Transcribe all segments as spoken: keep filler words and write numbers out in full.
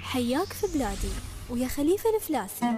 حياك في بلادي ويا خليفة الفلاسي.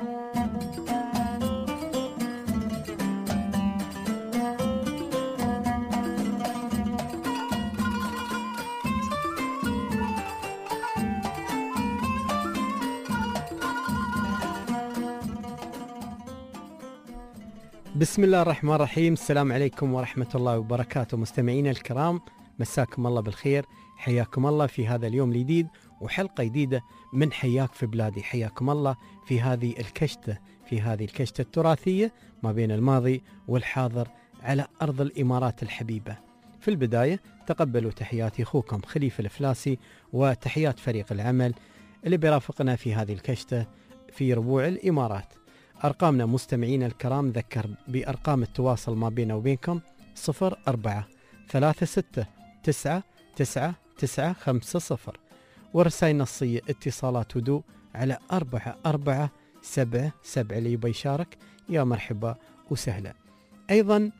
بسم الله الرحمن الرحيم. السلام عليكم ورحمة الله وبركاته. مستمعينا الكرام، مساكم الله بالخير، حياكم الله في هذا اليوم الجديد وحلقة جديدة من حياك في بلادي. حياكم الله في هذه الكشتة في هذه الكشتة التراثية ما بين الماضي والحاضر على أرض الإمارات الحبيبة. في البداية تقبلوا تحياتي أخوكم خليفة الفلاسي وتحيات فريق العمل اللي بيرافقنا في هذه الكشتة في ربوع الإمارات. أرقامنا مستمعين الكرام، ذكر بأرقام التواصل ما بيننا وبينكم صفر أربعة ثلاثة ستة تسعة تسعة تسعة خمسة صفر، ورسائل نصية اتصالات هدوء على أربعة أربعة سبعة سبعة. اللي يبي يشارك يا مرحبا وسهلا. أيضا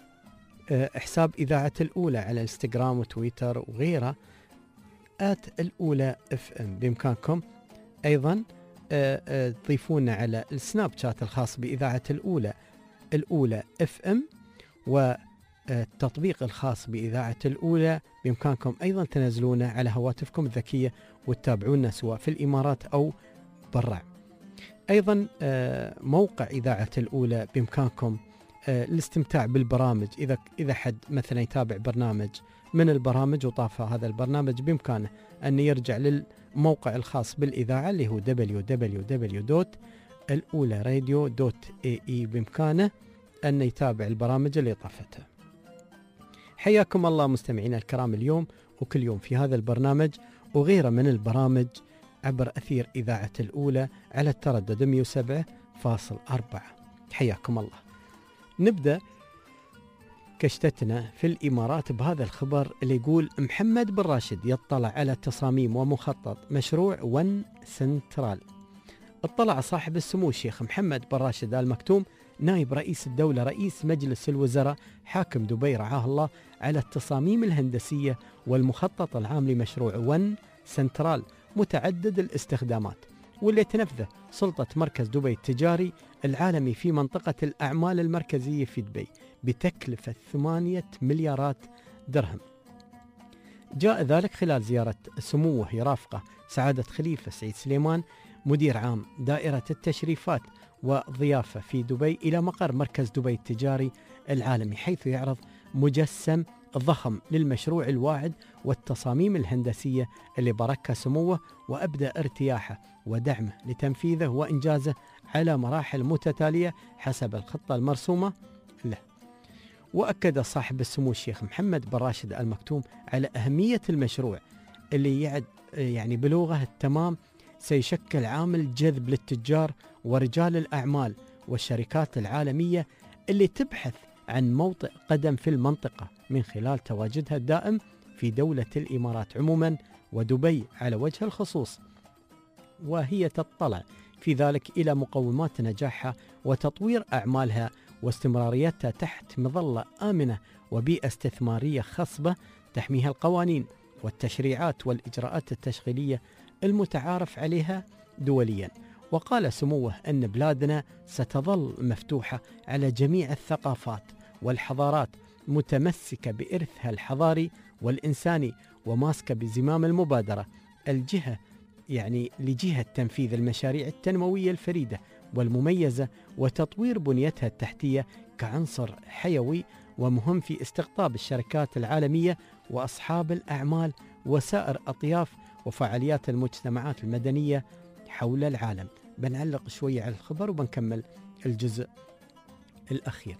حساب إذاعة الأولى على الانستغرام وتويتر وغيرها آت الأولى اف ام، بإمكانكم أيضا تضيفونا على السناب شات الخاص بإذاعة الأولى الأولى اف ام، والتطبيق الخاص بإذاعة الأولى بإمكانكم أيضا تنزلونه على هواتفكم الذكية وتتابعونا سواء في الإمارات أو برا. أيضا موقع إذاعة الأولى بإمكانكم الاستمتاع بالبرامج. إذا إذا حد مثلا يتابع برنامج من البرامج وطاف هذا البرنامج بإمكانه أن يرجع للموقع الخاص بالإذاعة اللي هو دبليو دبليو دبليو دوت الأولى راديو دوت اي اي، بإمكانه أن يتابع البرامج اللي طافتها. حياكم الله مستمعينا الكرام اليوم وكل يوم في هذا البرنامج وغيره من البرامج عبر أثير إذاعة الأولى على التردد مئة وسبعة فاصلة أربعة. حياكم الله. نبدأ كشتتنا في الإمارات بهذا الخبر اللي يقول محمد بن راشد يطلع على تصاميم ومخطط مشروع ون سنترال. اطلع صاحب السمو الشيخ محمد بن راشد آل مكتوم نائب رئيس الدولة رئيس مجلس الوزراء حاكم دبي رعاه الله على التصاميم الهندسية والمخطط العام لمشروع ون سنترال متعدد الاستخدامات، واللي تنفذه سلطة مركز دبي التجاري العالمي في منطقة الأعمال المركزية في دبي بتكلفة ثمانية مليارات درهم. جاء ذلك خلال زيارة سموه يرافقه سعادة خليفة سعيد سليمان مدير عام دائرة التشريفات وضيافة في دبي إلى مقر مركز دبي التجاري العالمي، حيث يعرض مجسم ضخم للمشروع الواعد والتصاميم الهندسية اللي باركها سموه وأبدأ ارتياحه ودعمه لتنفيذه وإنجازه على مراحل متتالية حسب الخطة المرسومة له. وأكد صاحب السمو الشيخ محمد بن راشد آل مكتوم على أهمية المشروع اللي يعد يعني بلغة التمام سيشكل عامل جذب للتجار ورجال الأعمال والشركات العالمية اللي تبحث عن موطئ قدم في المنطقة من خلال تواجدها الدائم في دولة الإمارات عموما ودبي على وجه الخصوص، وهي تطلع في ذلك إلى مقومات نجاحها وتطوير أعمالها واستمراريتها تحت مظلة آمنة وبيئة استثمارية خصبة تحميها القوانين والتشريعات والإجراءات التشغيلية المتعارف عليها دوليا. وقال سموه أن بلادنا ستظل مفتوحة على جميع الثقافات والحضارات، متمسكة بإرثها الحضاري والإنساني وماسكة بزمام المبادرة الجهة يعني لجهة تنفيذ المشاريع التنموية الفريدة والمميزة وتطوير بنيتها التحتية كعنصر حيوي ومهم في استقطاب الشركات العالمية وأصحاب الأعمال وسائر أطياف وفعاليات المجتمعات المدنية حول العالم. بنعلق شوية على الخبر وبنكمل الجزء الأخير.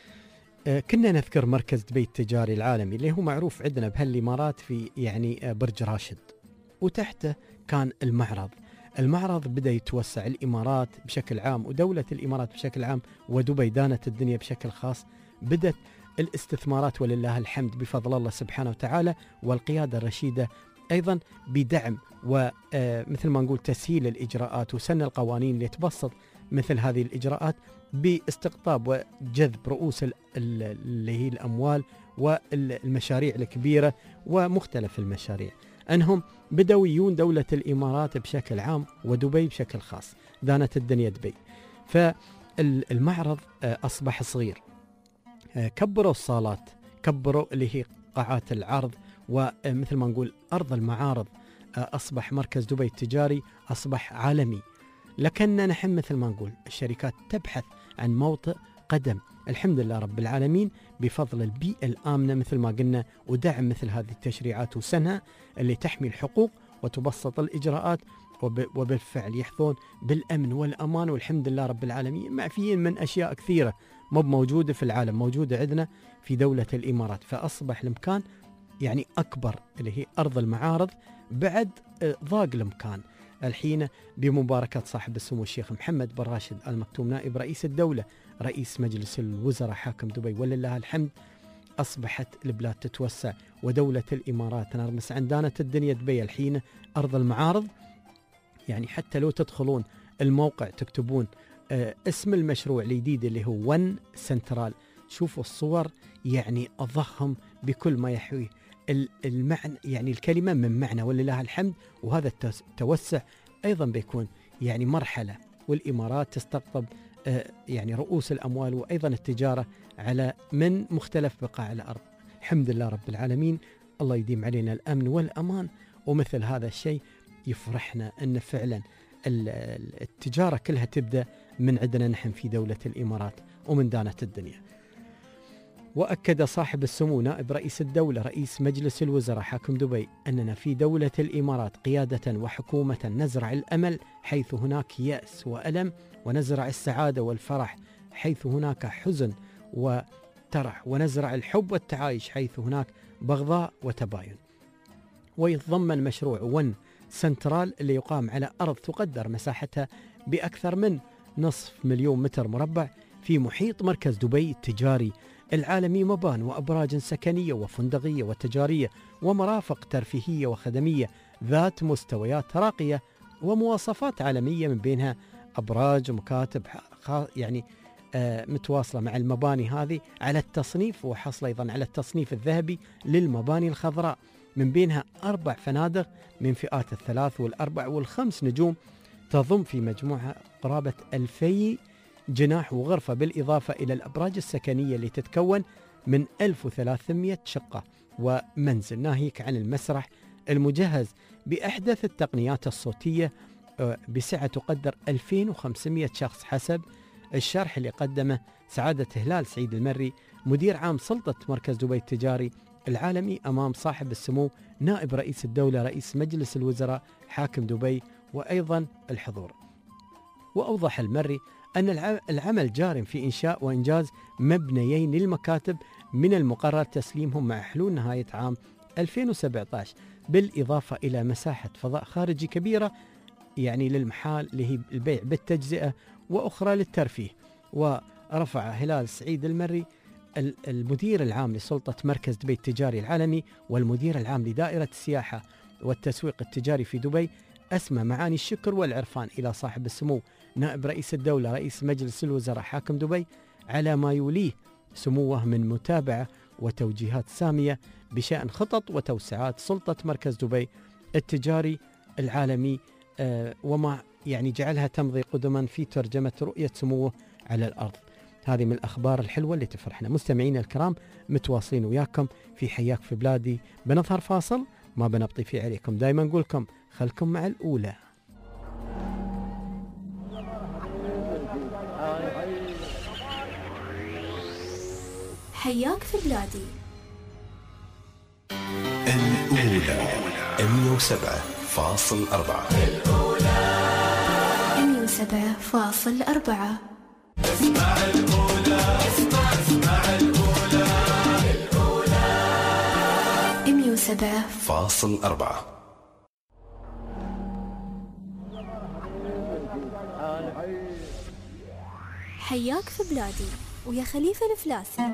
آه كنا نذكر مركز دبي التجاري العالمي اللي هو معروف عندنا بهالإمارات في يعني آه برج راشد، وتحته كان المعرض. المعرض بدأ يتوسع الإمارات بشكل عام ودولة الإمارات بشكل عام ودبي دانت الدنيا بشكل خاص. بدأت الاستثمارات ولله الحمد بفضل الله سبحانه وتعالى والقيادة الرشيدة أيضا بدعم ومثل ما نقول تسهيل الإجراءات وسن القوانين اللي تبسط مثل هذه الإجراءات باستقطاب وجذب رؤوس اللي هي الأموال والمشاريع الكبيرة ومختلف المشاريع. أنهم بدأوا يجون دولة الإمارات بشكل عام ودبي بشكل خاص. دانت الدنيا دبي. فالمعرض أصبح صغير، كبروا الصالات، كبروا اللي هي قاعات العرض، ومثل ما نقول أرض المعارض أصبح مركز دبي التجاري أصبح عالمي. لكننا نحن مثل ما نقول الشركات تبحث عن موطئ قدم. الحمد لله رب العالمين بفضل البيئة الآمنة مثل ما قلنا، ودعم مثل هذه التشريعات وسنها اللي تحمي الحقوق وتبسط الإجراءات، وبالفعل يحظون بالأمن والأمان. والحمد لله رب العالمين معفيين من أشياء كثيرة مو موجودة في العالم، موجودة عندنا في دولة الإمارات. فأصبح المكان يعني أكبر اللي هي أرض المعارض، بعد ضاق المكان الحين بمباركة صاحب السمو الشيخ محمد بن راشد آل مكتوم نائب رئيس الدولة رئيس مجلس الوزراء حاكم دبي، ولله الحمد أصبحت البلاد تتوسع ودولة الإمارات نرمس عندنا الدنيا دبي الحين أرض المعارض. يعني حتى لو تدخلون الموقع تكتبون آه اسم المشروع الجديد اللي هو ون سنترال، شوفوا الصور يعني أضخم بكل ما يحويه المعنى، يعني الكلمة من معنى ولله الحمد. وهذا التوسع أيضا بيكون يعني مرحلة، والإمارات تستقطب آه يعني رؤوس الأموال وأيضا التجارة على من مختلف بقاع الأرض. الحمد لله رب العالمين، الله يديم علينا الأمن والأمان. ومثل هذا الشيء يفرحنا أن فعلا التجارة كلها تبدأ من عندنا نحن في دولة الإمارات ومن دانت الدنيا. وأكد صاحب السمو نائب رئيس الدولة رئيس مجلس الوزراء حاكم دبي أننا في دولة الإمارات قيادة وحكومة نزرع الأمل حيث هناك يأس وألم، ونزرع السعادة والفرح حيث هناك حزن وترح، ونزرع الحب والتعايش حيث هناك بغضاء وتباين. ويتضمن مشروع ون سنترال اللي يقام على أرض تقدر مساحتها بأكثر من نصف مليون متر مربع في محيط مركز دبي التجاري العالمي، مبان وأبراج سكنية وفندقية وتجارية ومرافق ترفيهية وخدمية ذات مستويات راقية ومواصفات عالمية، من بينها أبراج ومكاتب يعني آه متواصلة مع المباني هذه على التصنيف، وحصل أيضا على التصنيف الذهبي للمباني الخضراء، من بينها أربع فنادق من فئات الثلاث والأربع والخمس نجوم تضم في مجموعها قرابة ألفي جناح وغرفة، بالإضافة إلى الأبراج السكنية اللي تتكون من ألف وثلاثمئة شقة ومنزل، ناهيك عن المسرح المجهز بأحدث التقنيات الصوتية بسعة تقدر ألفين وخمسمئة شخص، حسب الشرح اللي قدمه سعادة هلال سعيد المري مدير عام سلطة مركز دبي التجاري العالمي أمام صاحب السمو نائب رئيس الدولة رئيس مجلس الوزراء حاكم دبي وأيضا الحضور. وأوضح المري أن العمل جار في إنشاء وإنجاز مبنيين للمكاتب من المقرر تسليمهم مع حلول نهاية عام ألفين وسبعة عشر، بالإضافة إلى مساحة فضاء خارجي كبيرة يعني للمحال اللي هي البيع بالتجزئة وأخرى للترفيه. ورفع هلال سعيد المري المدير العام لسلطة مركز دبي التجاري العالمي والمدير العام لدائرة السياحة والتسويق التجاري في دبي أسمى معاني الشكر والعرفان إلى صاحب السمو نائب رئيس الدولة رئيس مجلس الوزراء حاكم دبي على ما يوليه سموه من متابعة وتوجيهات سامية بشأن خطط وتوسعات سلطة مركز دبي التجاري العالمي آه وما يعني جعلها تمضي قدما في ترجمة رؤية سموه على الأرض. هذه من الأخبار الحلوة اللي تفرحنا. مستمعين الكرام متواصلين وياكم في حياك في بلادي، بنظهر فاصل ما بنبطي فيه عليكم، دايما نقولكم خلكم مع الأولى. حياك في بلادي الأولى مئة وسبعة فاصل أربعة الأولى مئة وسبعة فاصل أربعة. اسمع الأولى اسمع اسمع الأولى الأولى مئة وسبعة فاصل أربعة. حياك في بلادي ويا خليفة الفلاسي.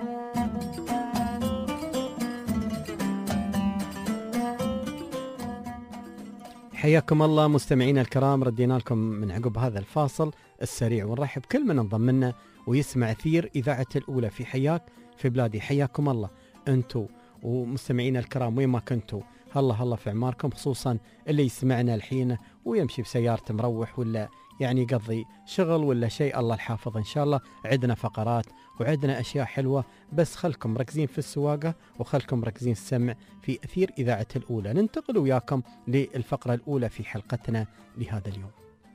حياكم الله مستمعين الكرام، ردينا لكم من عقب هذا الفاصل السريع، ونرحب كل من انضم لنا ويسمع أثير إذاعة الأولى في حياك في بلادي. حياكم الله أنتوا ومستمعين الكرام وين ما كنتوا، هلا هلا في عماركم، خصوصا اللي يسمعنا الحين ويمشي بسيارته مروح ولا يعني يقضي شغل ولا شيء. الله الحافظ إن شاء الله. عندنا فقرات وعندنا أشياء حلوة، بس خلكم مركزين في السواقة وخلكم مركزين السمع في أثير إذاعة الأولى. ننتقل وياكم للفقرة الأولى في حلقتنا لهذا اليوم.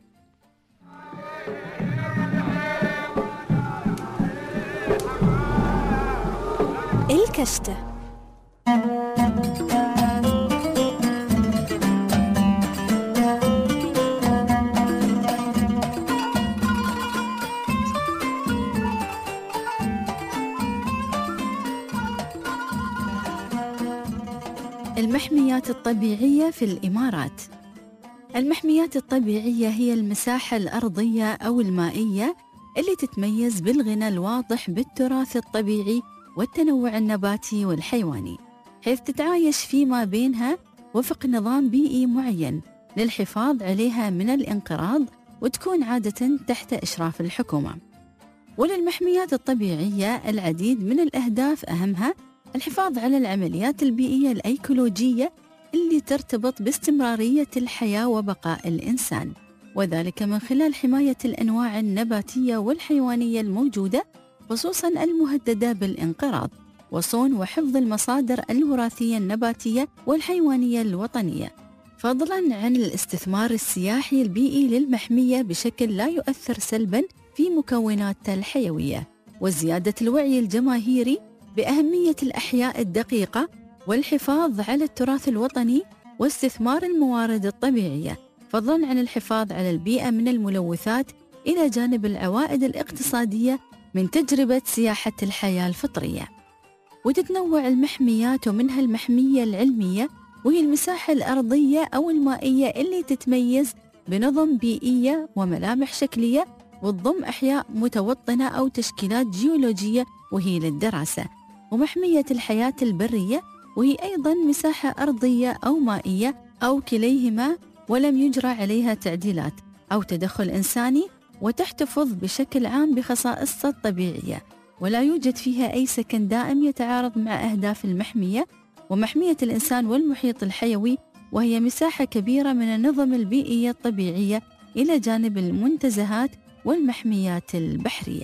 الكشتة. المحميات الطبيعية في الإمارات. المحميات الطبيعية هي المساحة الأرضية أو المائية اللي تتميز بالغنى الواضح بالتراث الطبيعي والتنوع النباتي والحيواني، حيث تتعايش فيما بينها وفق نظام بيئي معين للحفاظ عليها من الانقراض، وتكون عادة تحت إشراف الحكومة. وللمحميات الطبيعية العديد من الأهداف، أهمها الحفاظ على العمليات البيئية الأيكولوجية اللي ترتبط باستمرارية الحياة وبقاء الإنسان، وذلك من خلال حماية الأنواع النباتية والحيوانية الموجودة خصوصاً المهددة بالانقراض، وصون وحفظ المصادر الوراثية النباتية والحيوانية الوطنية، فضلاً عن الاستثمار السياحي البيئي للمحمية بشكل لا يؤثر سلباً في مكوناتها الحيوية، وزيادة الوعي الجماهيري بأهمية الأحياء الدقيقة والحفاظ على التراث الوطني واستثمار الموارد الطبيعية، فضلاً عن الحفاظ على البيئة من الملوثات، إلى جانب العوائد الاقتصادية من تجربة سياحة الحياة الفطرية. وتتنوع المحميات، ومنها المحمية العلمية، وهي المساحة الأرضية أو المائية اللي تتميز بنظم بيئية وملامح شكلية، وتضم أحياء متوطنة أو تشكيلات جيولوجية وهي للدراسة. ومحمية الحياة البرية، وهي أيضاً مساحة أرضية أو مائية أو كليهما، ولم يجرى عليها تعديلات أو تدخل إنساني، وتحتفظ بشكل عام بخصائصها الطبيعية، ولا يوجد فيها أي سكن دائم يتعارض مع أهداف المحمية. ومحمية الإنسان والمحيط الحيوي، وهي مساحة كبيرة من النظم البيئية الطبيعية، إلى جانب المنتزهات والمحميات البحرية.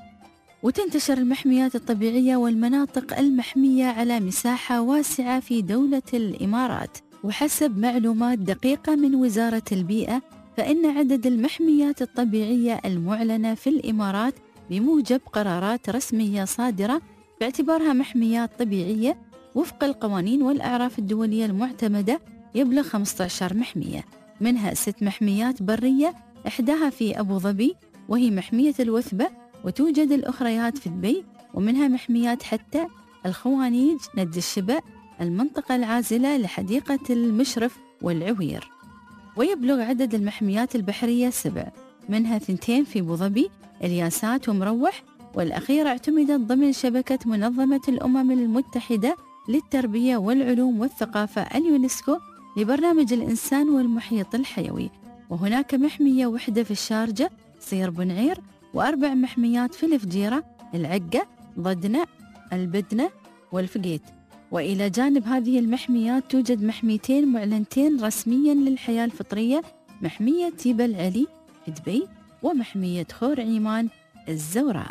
وتنتشر المحميات الطبيعية والمناطق المحمية على مساحة واسعة في دولة الإمارات، وحسب معلومات دقيقة من وزارة البيئة، فإن عدد المحميات الطبيعية المعلنة في الإمارات بموجب قرارات رسمية صادرة باعتبارها محميات طبيعية وفق القوانين والأعراف الدولية المعتمدة يبلغ خمسة عشر محمية، منها ست محميات برية، إحداها في أبو ظبي وهي محمية الوثبة، وتوجد الأخريات في دبي، ومنها محميات حتى الخوانيج، ند الشبأ، المنطقة العازلة لحديقة المشرف والعوير. ويبلغ عدد المحميات البحرية سبع، منها ثنتين في أبو ظبي، الياسات ومروح، والأخيرة اعتمدت ضمن شبكة منظمة الأمم المتحدة للتربية والعلوم والثقافة اليونسكو لبرنامج الإنسان والمحيط الحيوي. وهناك محمية وحدة في الشارجة صير بنعير، وأربع محميات في الفجيرة، العقة، ضدنة، البدنة والفقيت. وإلى جانب هذه المحميات توجد محميتين معلنتين رسمياً للحياة الفطرية، محمية تيبا العلي في دبي، ومحمية خور عيمان الزوراء.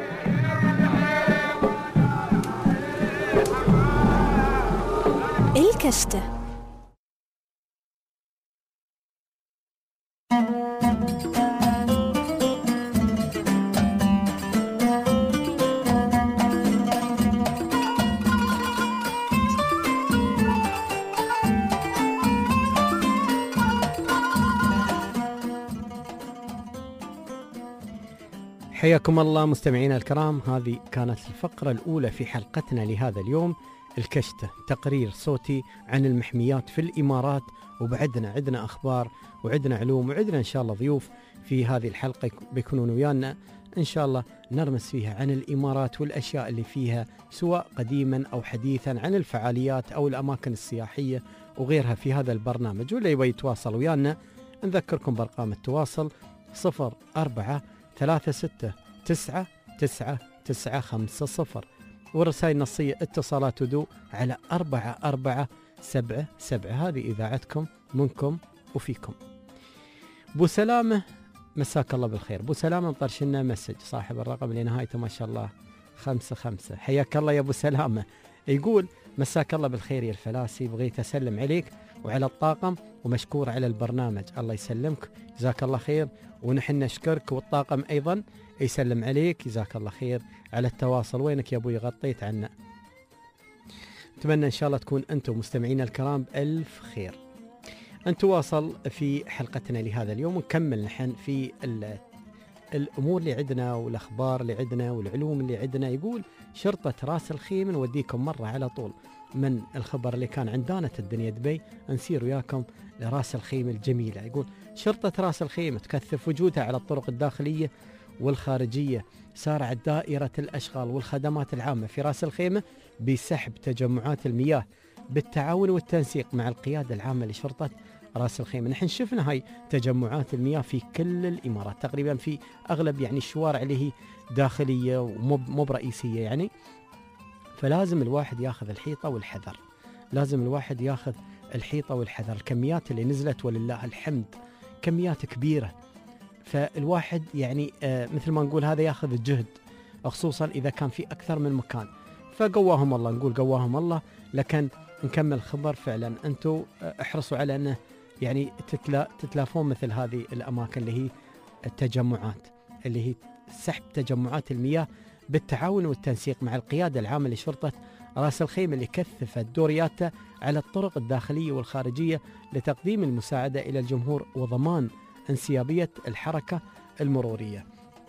الكشتة. حياكم الله مستمعينا الكرام، هذه كانت الفقرة الأولى في حلقتنا لهذا اليوم، الكشتة، تقرير صوتي عن المحميات في الإمارات. وبعدنا عندنا أخبار وعندنا علوم وعندنا إن شاء الله ضيوف في هذه الحلقة بيكونون ويانا إن شاء الله نرمس فيها عن الإمارات والأشياء اللي فيها، سواء قديما أو حديثا، عن الفعاليات أو الأماكن السياحية وغيرها في هذا البرنامج. واللي يبغى يتواصل ويانا نذكركم بأرقام التواصل صفر أربعة ثلاثة ستة تسعة تسعة تسعة خمسة صفر، والرسائل النصية اتصالات ودو على أربعة أربعة سبعة سبعة. هذه إذاعتكم منكم وفيكم. بو سلامة مساك الله بالخير. بو سلامة مطرش لنا مسج صاحب الرقم اللي نهايته ما شاء الله خمسة خمسة. حياك الله يا أبو سلامة. يقول مساك الله بالخير يا الفلاسي، بغيت أسلم عليك وعلى الطاقم ومشكور على البرنامج. الله يسلمك جزاك الله خير، ونحن نشكرك والطاقم أيضا يسلم عليك جزاك الله خير على التواصل. وينك يا أبوي غطيت عنا. أتمنى إن شاء الله تكون أنتم مستمعين الكرام بألف خير. نتواصل في حلقتنا لهذا اليوم ونكمل نحن في الأمور اللي عندنا والأخبار اللي عندنا والعلوم اللي عندنا. يقول شرطة راس الخيم نوديكم مرة على طول من الخبر اللي كان عندنا الدنيا دبي، نسير وياكم لراس الخيم الجميلة. يقول شرطة راس الخيم تكثف وجودها على الطرق الداخلية والخارجية. سارعت دائرة الأشغال والخدمات العامة في راس الخيمة بسحب تجمعات المياه بالتعاون والتنسيق مع القيادة العامة لشرطة راس الخيمة. نحن شفنا هاي تجمعات المياه في كل الإمارات تقريبا، في أغلب يعني الشوارع اللي هي داخلية ومو برئيسية يعني. فلازم الواحد ياخذ الحيطة والحذر، لازم الواحد ياخذ الحيطة والحذر. الكميات اللي نزلت ولله الحمد كميات كبيرة، فالواحد يعني آه مثل ما نقول هذا ياخذ الجهد، خصوصا إذا كان في أكثر من مكان. فقواهم الله، نقول قواهم الله. لكن نكمل خبر فعلا أنتم احرصوا على أنه يعني تتلا تتلافون مثل هذه الأماكن اللي هي التجمعات، اللي هي سحب تجمعات المياه بالتعاون والتنسيق مع القيادة العامة لشرطة راس الخيمة اللي كثفت دورياتها على الطرق الداخلية والخارجية لتقديم المساعدة إلى الجمهور وضمان انسيابية الحركة المرورية.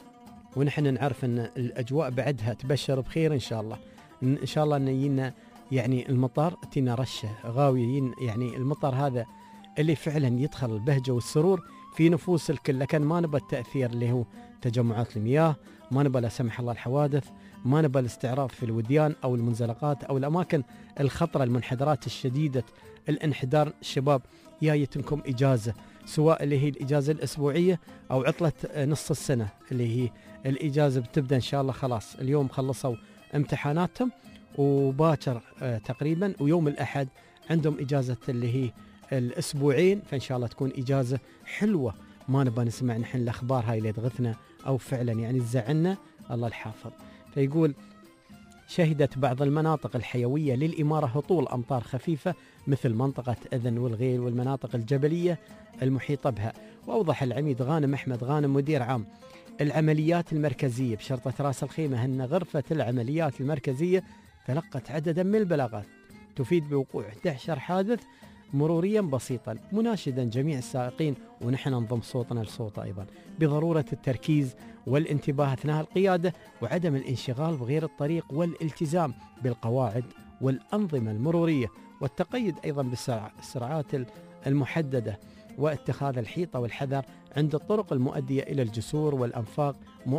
ونحن نعرف أن الأجواء بعدها تبشر بخير إن شاء الله. إن شاء الله أن يجينا يعني المطر تينا رشة غاويين، يعني المطر هذا اللي فعلا يدخل البهجة والسرور في نفوس الكل. لكن ما نبى التأثير اللي هو تجمعات المياه، ما نبى لا سمح الله الحوادث، ما نبى الاستعراض في الوديان أو المنزلقات أو الأماكن الخطرة المنحدرات الشديدة الانحدار. الشباب جايتكم إجازة، سواء اللي هي الإجازة الأسبوعية أو عطلة نص السنة اللي هي الإجازة بتبدأ إن شاء الله. خلاص اليوم خلصوا امتحاناتهم وباكر آه تقريبا، ويوم الأحد عندهم إجازة اللي هي الأسبوعين، فإن شاء الله تكون إجازة حلوة. ما نبغى نسمع نحن الأخبار هاي اللي تغثنا أو فعلا يعني تزعلنا، الله الحافظ. فيقول شهدت بعض المناطق الحيوية للإمارة هطول أمطار خفيفة مثل منطقة أذن والغيل والمناطق الجبلية المحيطة بها. وأوضح العميد غانم أحمد غانم مدير عام العمليات المركزية بشرطة راس الخيمة أن غرفة العمليات المركزية تلقت عددا من البلاغات تفيد بوقوع أحد عشر حادث مروريا بسيطا، مناشدا جميع السائقين ونحن نضم صوتنا لصوته أيضا بضرورة التركيز والانتباه أثناء القيادة وعدم الانشغال بغير الطريق والالتزام بالقواعد والأنظمة المرورية والتقيد أيضا بالسرعات المحددة واتخاذ الحيطة والحذر عند الطرق المؤدية إلى الجسور والأنفاق،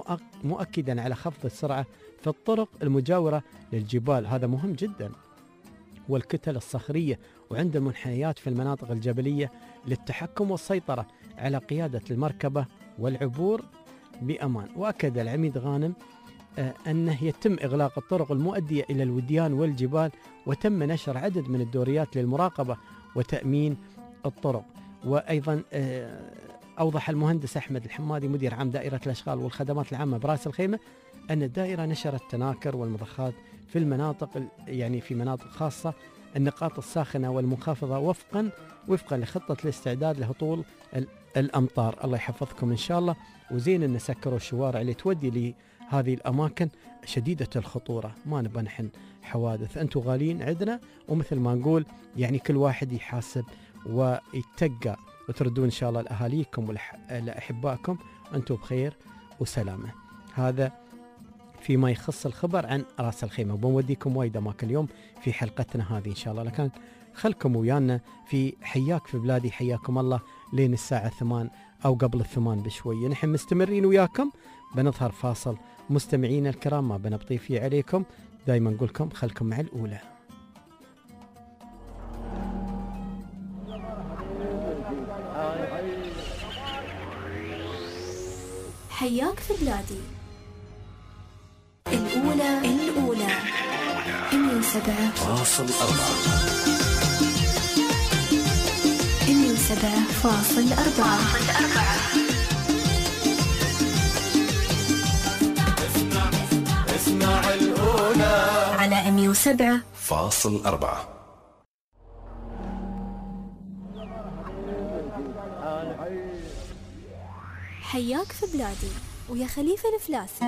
مؤكدا على خفض السرعة في الطرق المجاورة للجبال، هذا مهم جدا، والكتل الصخرية وعند المنحنيات في المناطق الجبلية للتحكم والسيطرة على قيادة المركبة والعبور بأمان. وأكد العميد غانم آه أنه يتم إغلاق الطرق المؤدية إلى الوديان والجبال، وتم نشر عدد من الدوريات للمراقبة وتأمين الطرق. وأيضا آه أوضح المهندس أحمد الحمادي مدير عام دائرة الأشغال والخدمات العامة براس الخيمة أن الدائرة نشرت تناكر والمضخات في المناطق يعني في مناطق خاصة النقاط الساخنة والمنخفضة وفقا وفقا لخطة الاستعداد لهطول الأمطار. الله يحفظكم إن شاء الله. وزين أن سكروا الشوارع اللي تودي لهذه الأماكن شديدة الخطورة، ما نبغى نحن حوادث. أنتم غاليين عندنا، ومثل ما نقول يعني كل واحد يحاسب ويتقى، وتردون إن شاء الله لأهاليكم ولأحبائكم أنتم بخير وسلامة. هذا فيما يخص الخبر عن راس الخيمة، وبنوديكم وايد أماكن اليوم في حلقتنا هذه إن شاء الله. لكن خلكم ويانا في حياك في بلادي حياكم الله لين الساعة ثمان أو قبل الثمان بشوية. نحن مستمرين وياكم، بنظهر فاصل مستمعين الكرام ما بنبطي فيه عليكم. دايما نقول لكم خلكم مع الأولى. حياك في بلادي الأولى الأولى مية وسبعة فاصل أربعة. وسبعة فاصل أربعة. اسمع اسمع الأولى على مية وسبعة فاصل أربعة. حياك في بلادي ويا خليفة الفلاسي.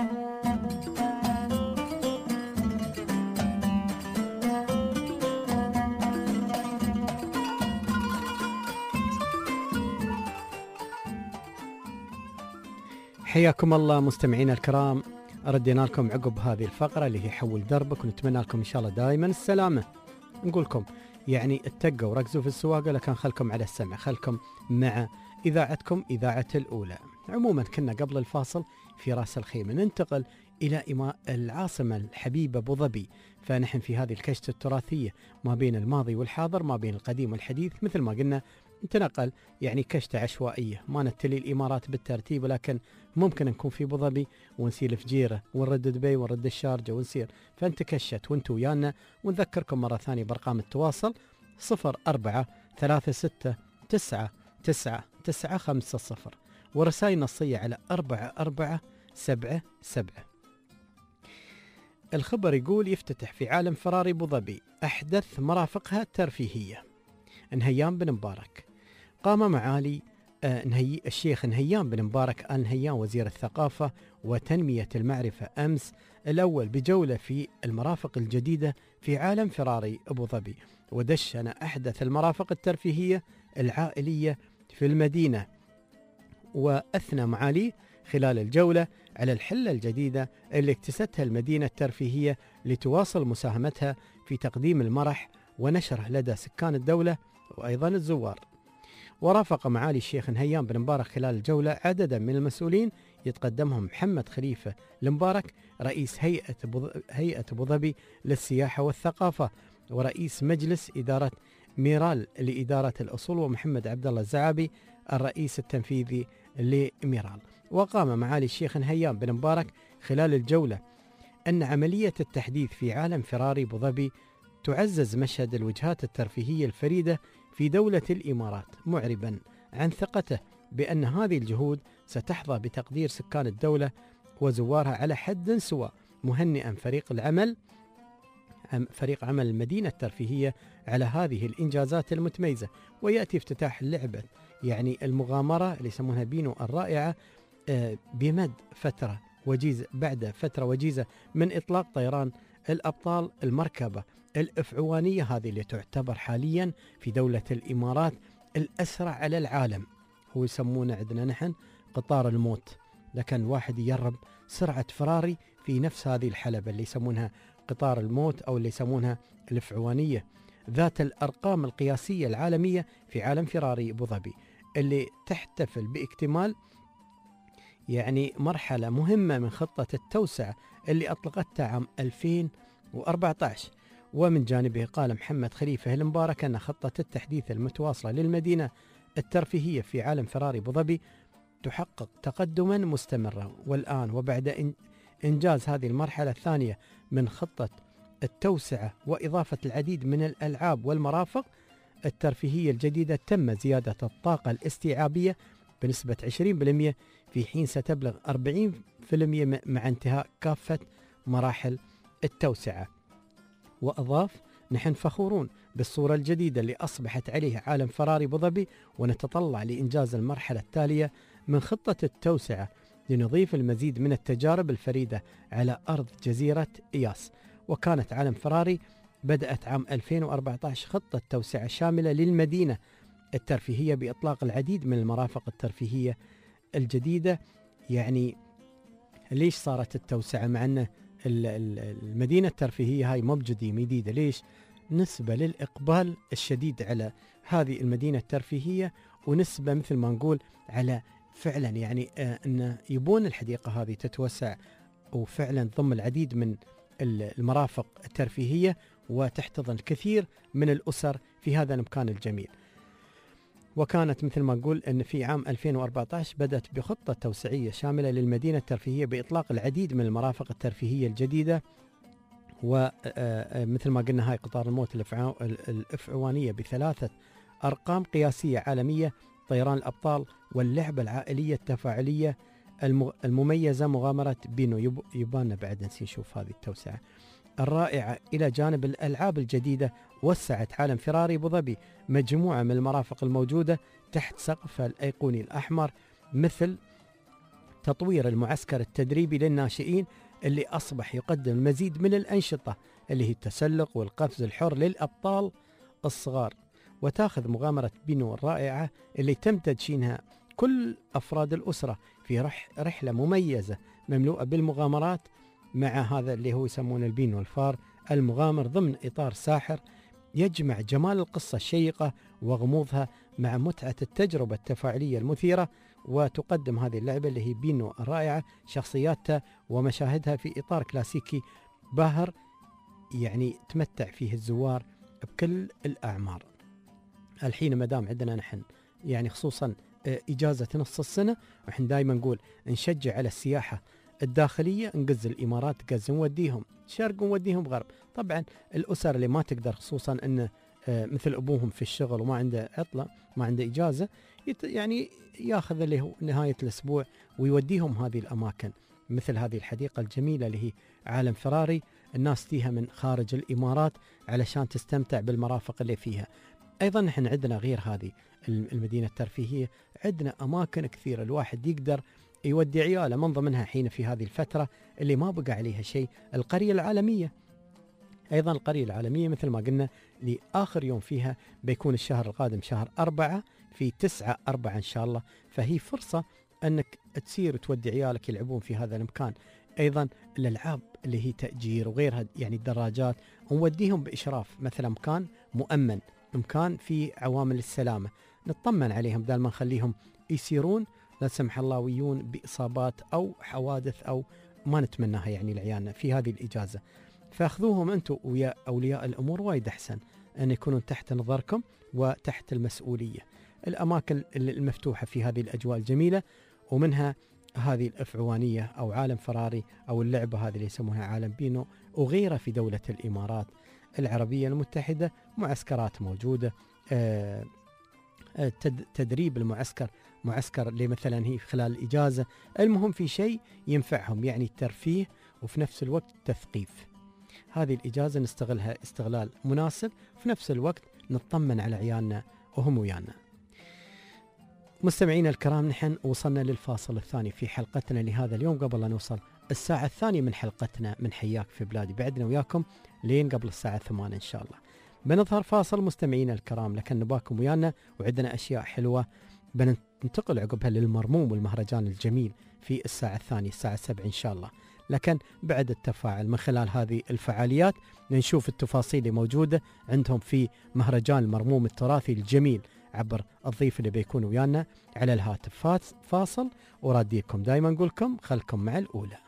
حياكم الله مستمعينا الكرام، ردينا لكم عقب هذه الفقرة اللي هي حول دربك، ونتمنى لكم إن شاء الله دائما السلامة. نقول لكم يعني اتقوا وركزوا في السواقة، لكن خلكم على السمع، خلكم مع إذاعتكم إذاعة الأولى. عموما كنا قبل الفاصل في راس الخيمة، ننتقل إلى العاصمة الحبيبة أبو ظبي. فنحن في هذه الكشتة التراثية ما بين الماضي والحاضر، ما بين القديم والحديث، مثل ما قلنا نتنقل يعني كشتة عشوائية، ما نتلي الإمارات بالترتيب، ولكن ممكن نكون في أبو ظبي ونسير الفجيرة ونرد دبي ونرد الشارجة ونسير، فنتكشت وانتو ويانا. ونذكركم مرة ثانية بأرقام التواصل صفر أربعة ثلاثة ستة تسعة تسعة تسعة خمسة صفر، ورسائل نصية على أربعة أربعة سبعة سبعة. الخبر يقول يفتتح في عالم فراري أبو ظبي أحدث مرافقها الترفيهية. نهيان بن مبارك قام معالي آه نهي الشيخ نهيان بن مبارك آل نهيان وزير الثقافة وتنمية المعرفة أمس الأول بجولة في المرافق الجديدة في عالم فراري أبو ظبي، ودشن أحدث المرافق الترفيهية العائلية في المدينة. وأثنى معالي خلال الجولة على الحلة الجديدة اللي اكتستها المدينة الترفيهية لتواصل مساهمتها في تقديم المرح ونشره لدى سكان الدولة وأيضا الزوار. ورافق معالي الشيخ نهيان بن مبارك خلال الجولة عددا من المسؤولين يتقدمهم محمد خليفة المبارك رئيس هيئة هيئة أبو ظبي للسياحة والثقافة، ورئيس مجلس إدارة ميرال لإدارة الأصول، ومحمد عبد الله الزعابي الرئيس التنفيذي لميرال. وقام معالي الشيخ نهيان بن مبارك خلال الجولة أن عملية التحديث في عالم فراري أبو ظبي تعزز مشهد الوجهات الترفيهية الفريدة في دولة الإمارات، معربا عن ثقته بأن هذه الجهود ستحظى بتقدير سكان الدولة وزوارها على حد سواء، مهنئا فريق العمل فريق عمل المدينة الترفيهية على هذه الإنجازات المتميزة. ويأتي افتتاح اللعبة يعني المغامرة اللي يسمونها بينو الرائعة بمد فترة وجيزة بعد فترة وجيزة من إطلاق طيران الأبطال المركبة الإفعوانية، هذه اللي تعتبر حاليا في دولة الإمارات الأسرع على العالم. هو يسمونه عندنا نحن قطار الموت، لكن واحد يجرب سرعة فراري في نفس هذه الحلبة اللي يسمونها قطار الموت أو اللي يسمونها الإفعوانية، ذات الأرقام القياسية العالمية في عالم فراري أبو ظبي، اللي تحتفل باكتمال يعني مرحلة مهمة من خطة التوسعة اللي أطلقتها عام ألفين وأربعة عشر. ومن جانبه قال محمد خليفة المبارك أن خطة التحديث المتواصلة للمدينة الترفيهية في عالم فراري أبو ظبي تحقق تقدما مستمرا، والآن وبعد إنجاز هذه المرحلة الثانية من خطة التوسعة وإضافة العديد من الألعاب والمرافق الترفيهية الجديدة، تم زيادة الطاقة الاستيعابية بنسبة عشرين بالمئة في حين ستبلغ أربعين بالمئة مع انتهاء كافة مراحل التوسعة. وأضاف: نحن فخورون بالصورة الجديدة اللي أصبحت عليها عالم فراري أبو ظبي، ونتطلع لإنجاز المرحلة التالية من خطة التوسعة لنضيف المزيد من التجارب الفريدة على أرض جزيرة إياس. وكانت عالم فراري بدأت عام ألفين وأربعة عشر خطة توسعة شاملة للمدينة الترفيهية بإطلاق العديد من المرافق الترفيهية الجديدة. يعني ليش صارت التوسعة مع أن المدينة الترفيهية هاي مبجدية جديدة؟ ليش؟ نسبة للإقبال الشديد على هذه المدينة الترفيهية، ونسبة مثل ما نقول على فعلا يعني آه أن يبون الحديقة هذه تتوسع وفعلا ضم العديد من المرافق الترفيهية وتحتضن الكثير من الأسر في هذا المكان الجميل. وكانت مثل ما نقول أن في عام ألفين وأربعة عشر بدأت بخطة توسعية شاملة للمدينة الترفيهية بإطلاق العديد من المرافق الترفيهية الجديدة، ومثل ما قلنا هاي قطار الموت الإفعوانية بثلاثة أرقام قياسية عالمية، طيران الأبطال، واللعبة العائلية التفاعلية المميزة مغامرة بينو. يب... يبانا بعد نشوف هذه التوسعة الرائعة. إلى جانب الألعاب الجديدة، وسعت عالم فيراري أبو ظبي مجموعة من المرافق الموجودة تحت سقفها الأيقوني الأحمر، مثل تطوير المعسكر التدريبي للناشئين اللي أصبح يقدم المزيد من الأنشطة اللي هي التسلق والقفز الحر للأبطال الصغار. وتأخذ مغامرة بينو الرائعة اللي تم تدشينها كل أفراد الأسرة في رح رحلة مميزة مملوءة بالمغامرات مع هذا اللي هو يسمونه البينو الفار المغامر، ضمن إطار ساحر يجمع جمال القصة الشيقة وغموضها مع متعة التجربة التفاعلية المثيرة. وتقدم هذه اللعبة اللي هي بينو الرائعة شخصياتها ومشاهدها في إطار كلاسيكي باهر، يعني تمتع فيه الزوار بكل الأعمار. الحين ما دام عندنا نحن يعني خصوصا إجازة نص السنة، وحن دائما نقول نشجع على السياحة الداخلية، نقز الإمارات قز نوديهم شرق ونوديهم غرب. طبعا الأسر اللي ما تقدر، خصوصا أن مثل أبوهم في الشغل وما عنده عطلة ما عنده إجازة، يعني ياخذ اللي هو نهاية الأسبوع ويوديهم هذه الأماكن، مثل هذه الحديقة الجميلة اللي هي عالم فيراري. الناس فيها من خارج الإمارات علشان تستمتع بالمرافق اللي فيها. أيضا نحن عندنا غير هذه المدينة الترفيهية، عندنا أماكن كثيرة الواحد يقدر يودي عياله، من ضمنها حين في هذه الفترة اللي ما بقى عليها شيء القرية العالمية. أيضا القرية العالمية مثل ما قلنا لآخر يوم فيها بيكون الشهر القادم شهر أربعة في تسعة أربعة إن شاء الله، فهي فرصة أنك تسير وتودي عيالك يلعبون في هذا المكان. أيضا الألعاب اللي هي تأجير وغيرها، يعني الدراجات، ونوديهم بإشراف، مثلا مكان مؤمن، مكان فيه عوامل السلامة، نطمن عليهم بدل ما نخليهم يسيرون لا سمح الله ويون بإصابات أو حوادث أو ما نتمناها يعني لعيالنا في هذه الإجازة. فاخذوهم أنتم ويا أولياء الأمور، وايد أحسن أن يكونون تحت نظركم وتحت المسؤولية. الأماكن المفتوحة في هذه الأجواء الجميلة، ومنها هذه الأفعوانية أو عالم فراري أو اللعبة هذه اللي يسموها عالم بينو وغيرها في دولة الإمارات العربية المتحدة. معسكرات موجودة، آه تدريب المعسكر، معسكر اللي مثلا هي خلال الإجازة، المهم في شيء ينفعهم، يعني الترفيه وفي نفس الوقت تثقيف. هذه الإجازة نستغلها استغلال مناسب، وفي نفس الوقت نطمن على عيالنا وهم ويانا. مستمعين الكرام، نحن وصلنا للفاصل الثاني في حلقتنا لهذا اليوم. قبل أن نوصل الساعة الثانية من حلقتنا من حياك في بلادي، بعدنا وياكم لين قبل الساعة ثمانية إن شاء الله. بنظهر فاصل مستمعين الكرام، لكن نباكم ويانا وعندنا أشياء حلوة بننتقل عقبها للمرموم والمهرجان الجميل في الساعة الثانية الساعة سبعة إن شاء الله. لكن بعد التفاعل من خلال هذه الفعاليات نشوف التفاصيل اللي موجودة عندهم في مهرجان المرموم التراثي الجميل عبر الضيف اللي بيكون ويانا على الهاتف. فاصل وراديكم دايما نقولكم خلكم مع الأولى.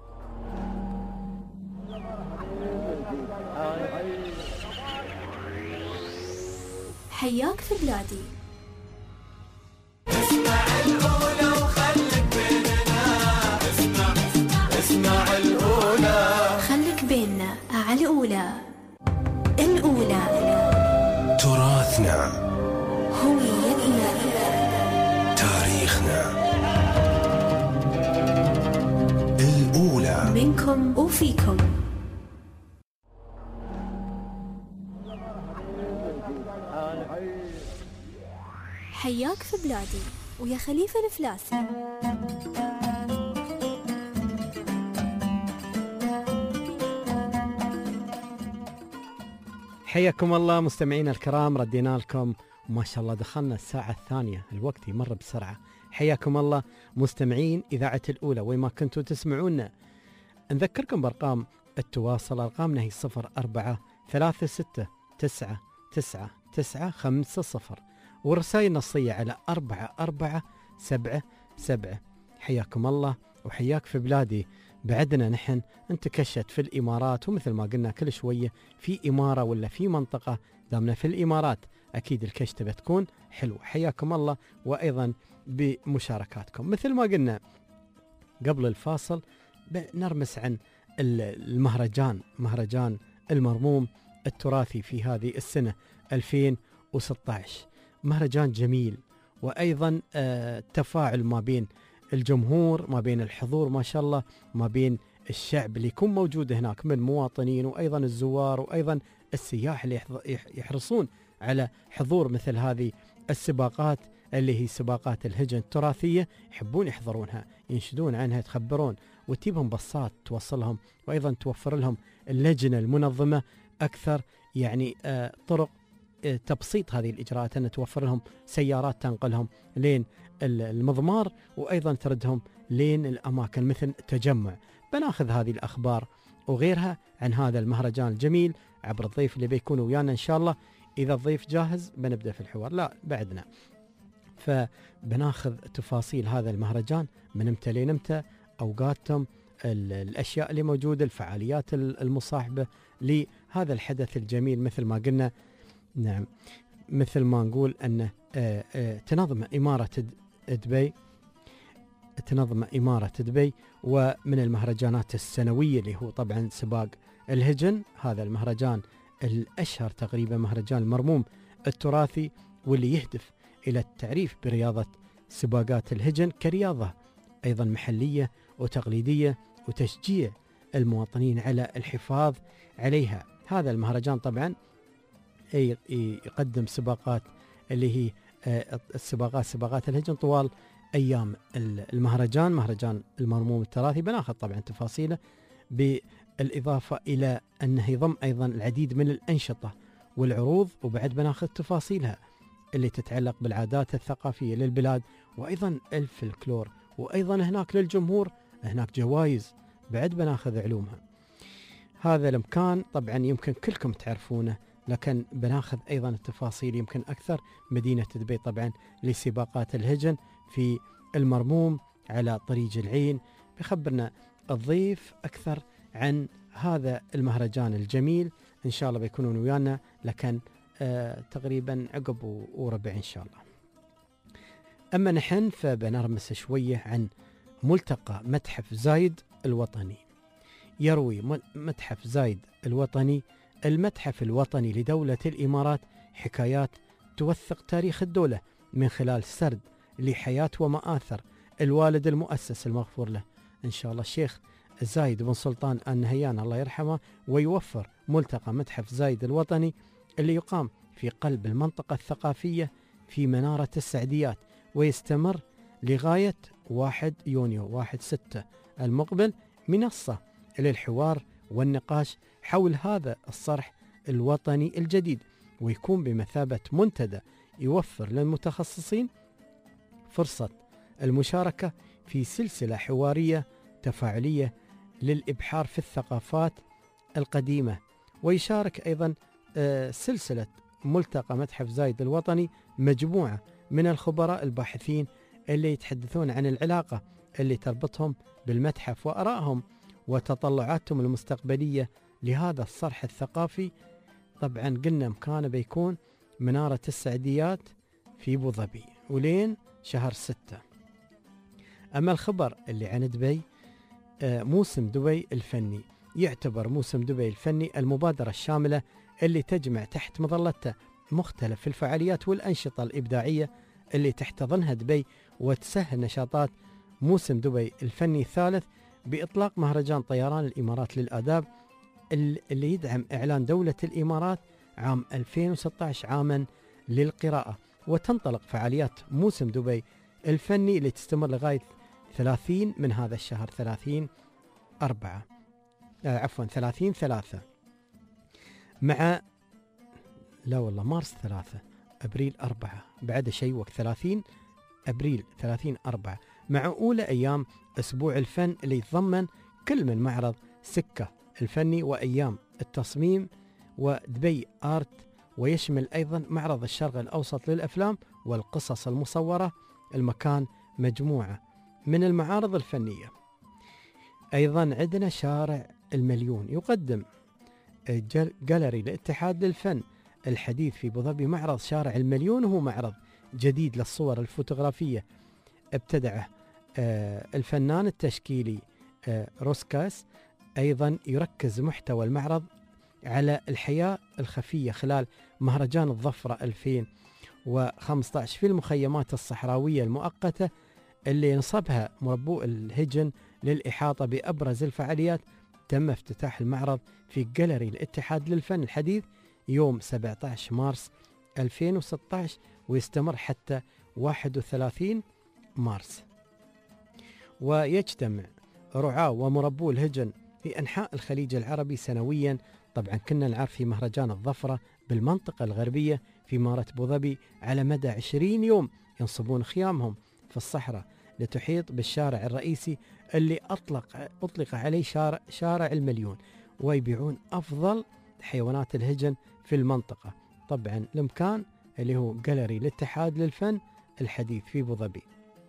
حياك في بلادي. اسمع الأولى وخليك بيننا، اسمع اسمع الأولى، خليك بيننا على الأولى. الأولى تراثنا، هويتنا، تاريخنا. الأولى منكم وفيكم. حياك في بلادي ويا خليفة الفلاسي. حياكم الله مستمعين الكرام، ردينا لكم وما شاء الله دخلنا الساعة الثانية، الوقت يمر بسرعة. حياكم الله مستمعين إذاعة الأولى وين ما كنتوا تسمعونا. نذكركم بأرقام التواصل، أرقامنا هي صفر أربعة ثلاثة ستة تسعة تسعة تسعة خمسة صفر، ورسائل نصية على أربعة أربعة سبعة سبعة. حياكم الله وحياك في بلادي. بعدنا نحن انتكشت في الإمارات، ومثل ما قلنا كل شوية في إمارة ولا في منطقة دامنا في الإمارات أكيد الكشتة بتكون حلوة. حياكم الله وأيضا بمشاركاتكم. مثل ما قلنا قبل الفاصل نرمس عن المهرجان، مهرجان المرموم التراثي في هذه السنة ألفين وستة عشر. مهرجان جميل، وأيضا آه تفاعل ما بين الجمهور، ما بين الحضور ما شاء الله، ما بين الشعب اللي يكون موجود هناك من مواطنين، وأيضا الزوار، وأيضا السياح اللي يحرصون على حضور مثل هذه السباقات اللي هي سباقات الهجن التراثية، يحبون يحضرونها، ينشدون عنها، تخبرون وتجيبهم بصات توصلهم، وأيضا توفر لهم اللجنة المنظمة أكثر يعني آه طرق آه تبسيط هذه الإجراءات، أن توفر لهم سيارات تنقلهم لين المضمار، وأيضا تردهم لين الأماكن مثل تجمع. بناخذ هذه الأخبار وغيرها عن هذا المهرجان الجميل عبر الضيف اللي بيكون ويانا إن شاء الله. إذا الضيف جاهز بنبدأ في الحوار، لا بعدنا. فبناخذ تفاصيل هذا المهرجان من امتى لين امتى، أوقاتهم، الأشياء اللي موجودة، الفعاليات المصاحبة لهذا الحدث الجميل. مثل ما قلنا، نعم، مثل ما نقول أن تنظم إمارة دبي تنظم إمارة دبي ومن المهرجانات السنوية اللي هو طبعا سباق الهجن. هذا المهرجان الأشهر تقريبا مهرجان المرموم التراثي، واللي يهدف إلى التعريف برياضة سباقات الهجن كرياضة أيضا محلية وتقليدية، وتشجيع المواطنين على الحفاظ عليها. هذا المهرجان طبعا يقدم سباقات اللي هي السباقات سباقات الهجن طوال أيام المهرجان، مهرجان المرموم التراثي. بناخذ طبعا تفاصيله، بالإضافة إلى أنه يضم أيضا العديد من الأنشطة والعروض، وبعد بناخذ تفاصيلها اللي تتعلق بالعادات الثقافية للبلاد، وأيضا الفلكلور، وأيضا هناك للجمهور هناك جوائز بعد بناخذ علومها. هذا المكان طبعا يمكن كلكم تعرفونه، لكن بناخذ أيضا التفاصيل يمكن أكثر. مدينة دبي طبعا لسباقات الهجن في المرموم على طريق العين. بيخبرنا الضيف أكثر عن هذا المهرجان الجميل، إن شاء الله بيكونون ويانا، لكن آه تقريبا عقب وربع إن شاء الله. أما نحن فبنرمس شوية عن ملتقى متحف زايد الوطني. يروي متحف زايد الوطني المتحف الوطني لدولة الإمارات حكايات توثق تاريخ الدولة من خلال سرد لحياة ومآثر الوالد المؤسس المغفور له إن شاء الله الشيخ زايد بن سلطان آل نهيان الله يرحمه. ويوفر ملتقى متحف زايد الوطني اللي يقام في قلب المنطقة الثقافية في منارة السعديات، ويستمر لغاية واحد يونيو واحد ستة المقبل، منصة للحوار والنقاش حول هذا الصرح الوطني الجديد، ويكون بمثابة منتدى يوفر للمتخصصين فرصة المشاركة في سلسلة حوارية تفاعلية للإبحار في الثقافات القديمة. ويشارك أيضا سلسلة ملتقى متحف زايد الوطني مجموعة من الخبراء الباحثين اللي يتحدثون عن العلاقة اللي تربطهم بالمتحف وأرائهم وتطلعاتهم المستقبلية لهذا الصرح الثقافي. طبعا قلنا مكانه بيكون منارة السعديات في أبو ظبي ولين شهر ستة. أما الخبر اللي عن دبي، موسم دبي الفني. يعتبر موسم دبي الفني المبادرة الشاملة اللي تجمع تحت مظلتها مختلف الفعاليات والأنشطة الإبداعية اللي تحتضنها دبي، وتسهل نشاطات موسم دبي الفني الثالث بإطلاق مهرجان طيران الإمارات للآداب اللي يدعم إعلان دولة الإمارات عام ألفين وستة عشر عاما للقراءة. وتنطلق فعاليات موسم دبي الفني اللي تستمر لغاية ثلاثين من هذا الشهر، ثلاثين أربعة آه عفوا ثلاثين ثلاثة، مع لا والله مارس ثلاثة أبريل أربعة، بعد شيء وقت ثلاثين أبريل ثلاثين أربعة، مع أولى أيام أسبوع الفن اللي يتضمن كل من معرض سكة الفني وأيام التصميم ودبي آرت، ويشمل أيضا معرض الشرق الأوسط للأفلام والقصص المصورة. المكان مجموعة من المعارض الفنية. أيضا عندنا شارع المليون يقدم جاليري الاتحاد للفن الحديث في أبو ظبي معرض شارع المليون، وهو معرض جديد للصور الفوتوغرافية ابتدعه الفنان التشكيلي روسكاس. أيضا يركز محتوى المعرض على الحياة الخفية خلال مهرجان الظفرة ألفين وخمسة عشر في المخيمات الصحراوية المؤقتة اللي نصبها مربو الهجن للإحاطة بأبرز الفعاليات. تم افتتاح المعرض في جاليري الاتحاد للفن الحديث يوم سبعة عشر مارس ألفين وستة عشر ويستمر حتى واحد وثلاثين مارس. ويجتمع رعاة ومربو الهجن في أنحاء الخليج العربي سنويا. طبعا كنا نعرف في مهرجان الظفرة بالمنطقة الغربية في إمارة أبوظبي على مدى عشرين يوم ينصبون خيامهم في الصحراء لتحيط بالشارع الرئيسي اللي أطلق أطلق عليه شارع, شارع المليون، ويبيعون أفضل حيوانات الهجن في المنطقة. طبعا المكان اللي هو جاليري الاتحاد للفن الحديث في أبوظبي.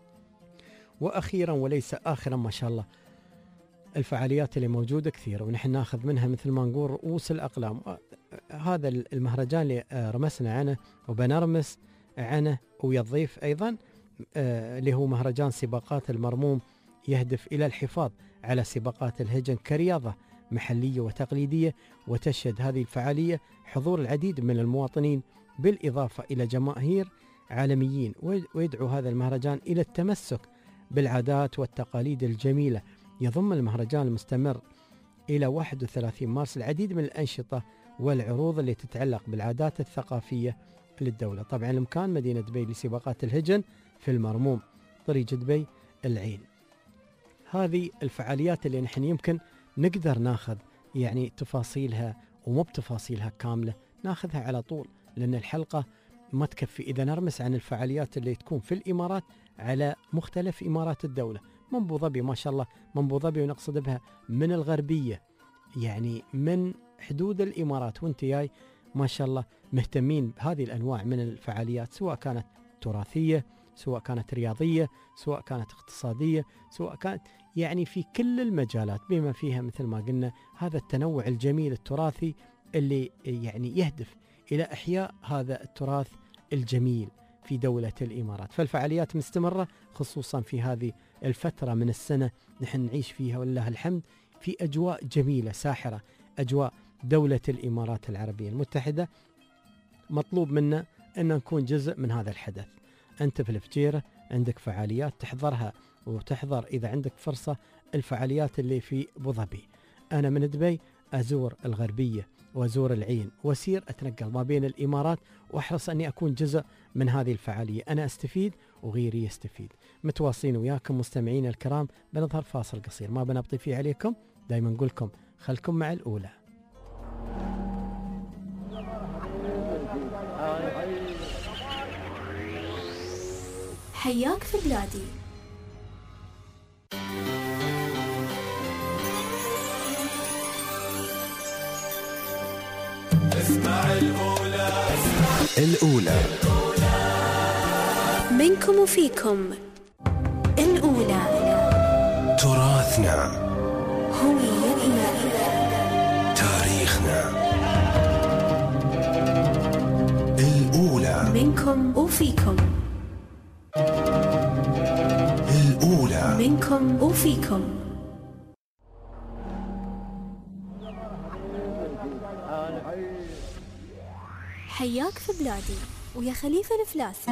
وأخيرا وليس آخرا ما شاء الله الفعاليات اللي موجودة كثيرة ونحن ناخذ منها مثل ما نقول رؤوس الأقلام. هذا المهرجان اللي رمسنا عنه وبنرمس عنه ويا الضيف أيضا اللي هو مهرجان سباقات المرموم، يهدف إلى الحفاظ على سباقات الهجن كرياضة محلية وتقليدية. وتشهد هذه الفعالية حضور العديد من المواطنين بالإضافة إلى جماهير عالميين. ويدعو هذا المهرجان إلى التمسك بالعادات والتقاليد الجميلة. يضم المهرجان المستمر إلى واحد وثلاثين مارس العديد من الأنشطة والعروض اللي تتعلق بالعادات الثقافية للدولة. طبعا المكان مدينة دبي لسباقات الهجن في المرموم طريق دبي العين. هذه الفعاليات اللي نحن يمكن نقدر ناخذ يعني تفاصيلها ومو بتفاصيلها كاملة، ناخذها على طول لأن الحلقة ما تكفي إذا نرمس عن الفعاليات اللي تكون في الإمارات على مختلف إمارات الدولة. من أبوظبي ما شاء الله، من أبوظبي ونقصد بها من الغربية، يعني من حدود الإمارات وانت جاي ما شاء الله مهتمين بهذه الأنواع من الفعاليات، سواء كانت تراثية، سواء كانت رياضية، سواء كانت اقتصادية، سواء كانت يعني في كل المجالات بما فيها مثل ما قلنا هذا التنوع الجميل التراثي اللي يعني يهدف إلى إحياء هذا التراث الجميل في دولة الإمارات. فالفعاليات مستمرة خصوصا في هذه الفترة من السنة نحن نعيش فيها ولله الحمد في أجواء جميلة ساحرة، أجواء دولة الإمارات العربية المتحدة. مطلوب منا أن نكون جزء من هذا الحدث. أنت في الفجيرة عندك فعاليات تحضرها وتحضر إذا عندك فرصة الفعاليات اللي في أبوظبي. أنا من دبي أزور الغربية وأزور العين وأسير أتنقل ما بين الإمارات وأحرص أني أكون جزء من هذه الفعالية. أنا أستفيد وغيري يستفيد. متواصلين وياكم مستمعين الكرام، بنظهر فاصل قصير ما بنبطي فيه عليكم. دايما نقولكم خلكم مع الأولى. حياك في بلادي. اسمع الأولى الأولى منكم وفيكم. الأولى تراثنا، هويتنا، تاريخنا. الأولى منكم وفيكم. الأولى منكم وفيكم. حياك في بلادي ويا خليفة الفلاسي.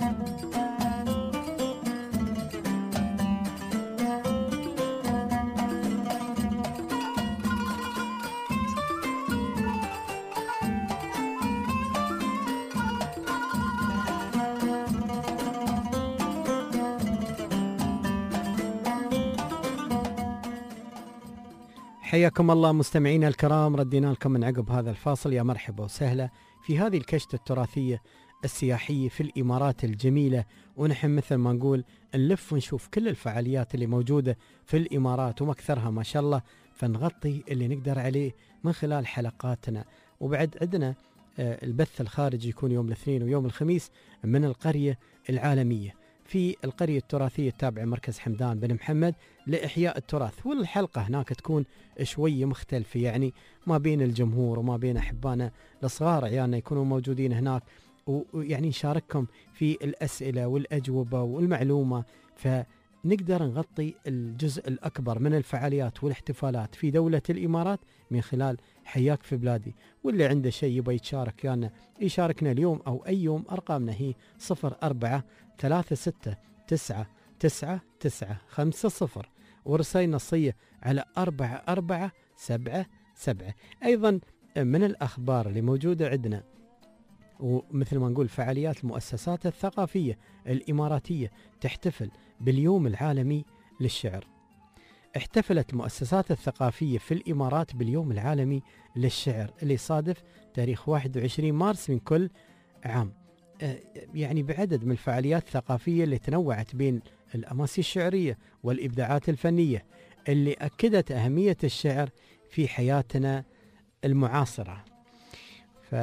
حياكم الله مستمعينا الكرام، ردينا لكم من عقب هذا الفاصل. يا مرحبا وسهلا في هذه الكشتة التراثية السياحية في الإمارات الجميلة، ونحن مثل ما نقول نلف ونشوف كل الفعاليات اللي موجودة في الإمارات ومكثرها ما شاء الله، فنغطي اللي نقدر عليه من خلال حلقاتنا. وبعد عندنا البث الخارجي يكون يوم الاثنين ويوم الخميس من القرية العالمية في القرية التراثية التابعة مركز حمدان بن محمد لإحياء التراث. والحلقة هناك تكون شوية مختلفة، يعني ما بين الجمهور وما بين أحبانا الصغار عيالنا يكونوا موجودين هناك، ويعني نشارككم في الأسئلة والأجوبة والمعلومة. نقدر نغطي الجزء الأكبر من الفعاليات والاحتفالات في دولة الإمارات من خلال حياك في بلادي. واللي عنده شيء يبغى يتشارك يعني يشاركنا اليوم أو أي يوم. أرقامنا هي صفر أربعة ثلاثة ستة تسعة تسعة تسعة خمسة صفر، ورسائل نصية على أربعة أربعة سبعة سبعة. أيضا من الأخبار اللي موجودة عندنا، ومثل ما نقول فعاليات المؤسسات الثقافية الإماراتية تحتفل باليوم العالمي للشعر. احتفلت المؤسسات الثقافية في الإمارات باليوم العالمي للشعر اللي صادف تاريخ واحد وعشرين مارس من كل عام، يعني بعدد من الفعاليات الثقافية اللي تنوعت بين الأماسي الشعرية والإبداعات الفنية اللي أكدت أهمية الشعر في حياتنا المعاصرة. ف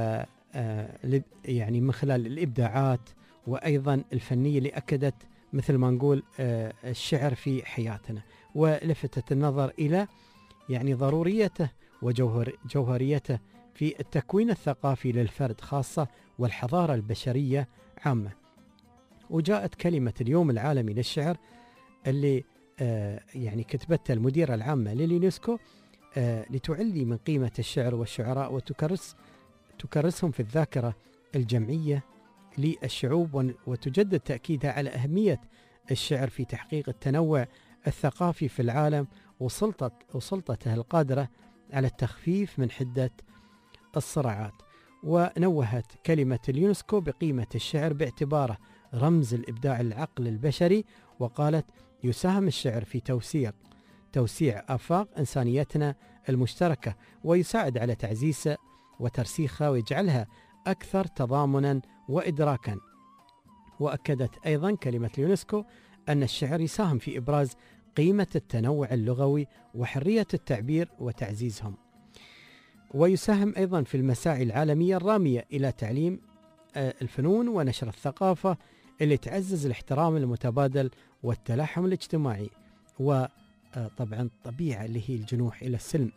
يعني من خلال الإبداعات وأيضا الفنية اللي أكدت مثل ما نقول الشعر في حياتنا، ولفتت النظر إلى يعني ضروريته وجوهريته في التكوين الثقافي للفرد خاصة والحضارة البشرية عامة. وجاءت كلمة اليوم العالمي للشعر اللي يعني كتبتها المديرة العامة لليونسكو لتعلي من قيمة الشعر والشعراء وتكرس تكرسهم في الذاكرة الجمعية للشعوب، وتجدد تأكيدها على أهمية الشعر في تحقيق التنوع الثقافي في العالم وسلطة وسلطته القادرة على التخفيف من حدة الصراعات. ونوهت كلمة اليونسكو بقيمة الشعر باعتباره رمز الإبداع العقل البشري، وقالت يساهم الشعر في توسيع توسيع آفاق إنسانيتنا المشتركة ويساعد على تعزيز وترسيخها ويجعلها أكثر تضامنا وإدراكا. وأكدت أيضا كلمة اليونسكو أن الشعر يساهم في إبراز قيمة التنوع اللغوي وحرية التعبير وتعزيزهم، ويساهم أيضا في المساعي العالمية الرامية إلى تعليم الفنون ونشر الثقافة اللي تعزز الاحترام المتبادل والتلاحم الاجتماعي، وطبعا الطبيعة اللي هي الجنوح إلى السلم.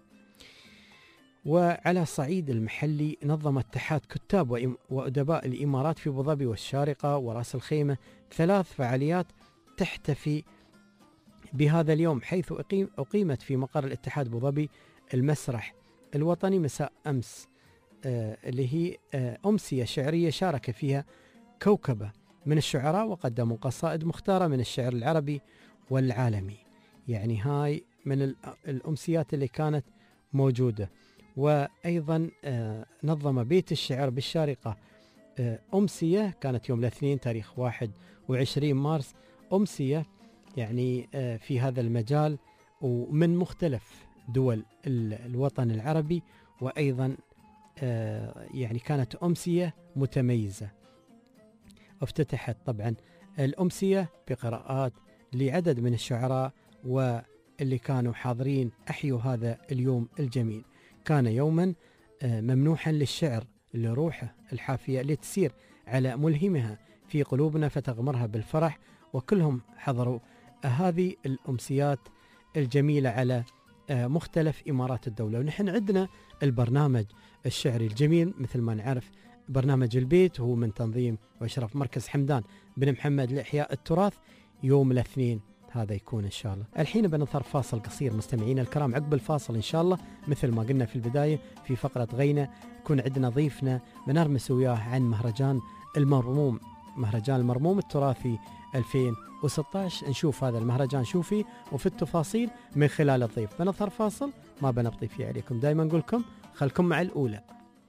وعلى الصعيد المحلي نظم اتحاد كتاب وأدباء الإمارات في أبو ظبي والشارقة وراس الخيمة ثلاث فعاليات تحتفي بهذا اليوم، حيث أقيم أقيمت في مقر الاتحاد أبو ظبي المسرح الوطني مساء أمس آه اللي هي آه أمسية شعرية شارك فيها كوكبة من الشعراء وقدموا قصائد مختارة من الشعر العربي والعالمي. يعني هاي من الأمسيات اللي كانت موجودة. وأيضا آه نظم بيت الشعر بالشارقة آه أمسية كانت يوم الاثنين تاريخ واحد وعشرين مارس، أمسية يعني آه في هذا المجال ومن مختلف دول الوطن العربي، وأيضا آه يعني كانت أمسية متميزة. افتتحت طبعا الأمسية بقراءات لعدد من الشعراء واللي كانوا حاضرين أحيوا هذا اليوم الجميل. كان يوما ممنوحا للشعر لروحه الحافية لتسير على ملهمها في قلوبنا فتغمرها بالفرح، وكلهم حضروا هذه الأمسيات الجميلة على مختلف إمارات الدولة. ونحن عندنا البرنامج الشعري الجميل مثل ما نعرف برنامج البيت، هو من تنظيم وإشراف مركز حمدان بن محمد لإحياء التراث يوم الاثنين هذا يكون إن شاء الله. الحين بنظهر فاصل قصير مستمعينا الكرام. عقب الفاصل إن شاء الله مثل ما قلنا في البداية في فقرة غينة يكون عندنا ضيفنا بنرمس وياه عن مهرجان المرموم، مهرجان المرموم التراثي ألفين وستة عشر. نشوف هذا المهرجان شو فيه وفي التفاصيل من خلال الضيف. بنظهر فاصل ما بنبطي فيه عليكم، دائما نقول لكم خلكم مع الأولى.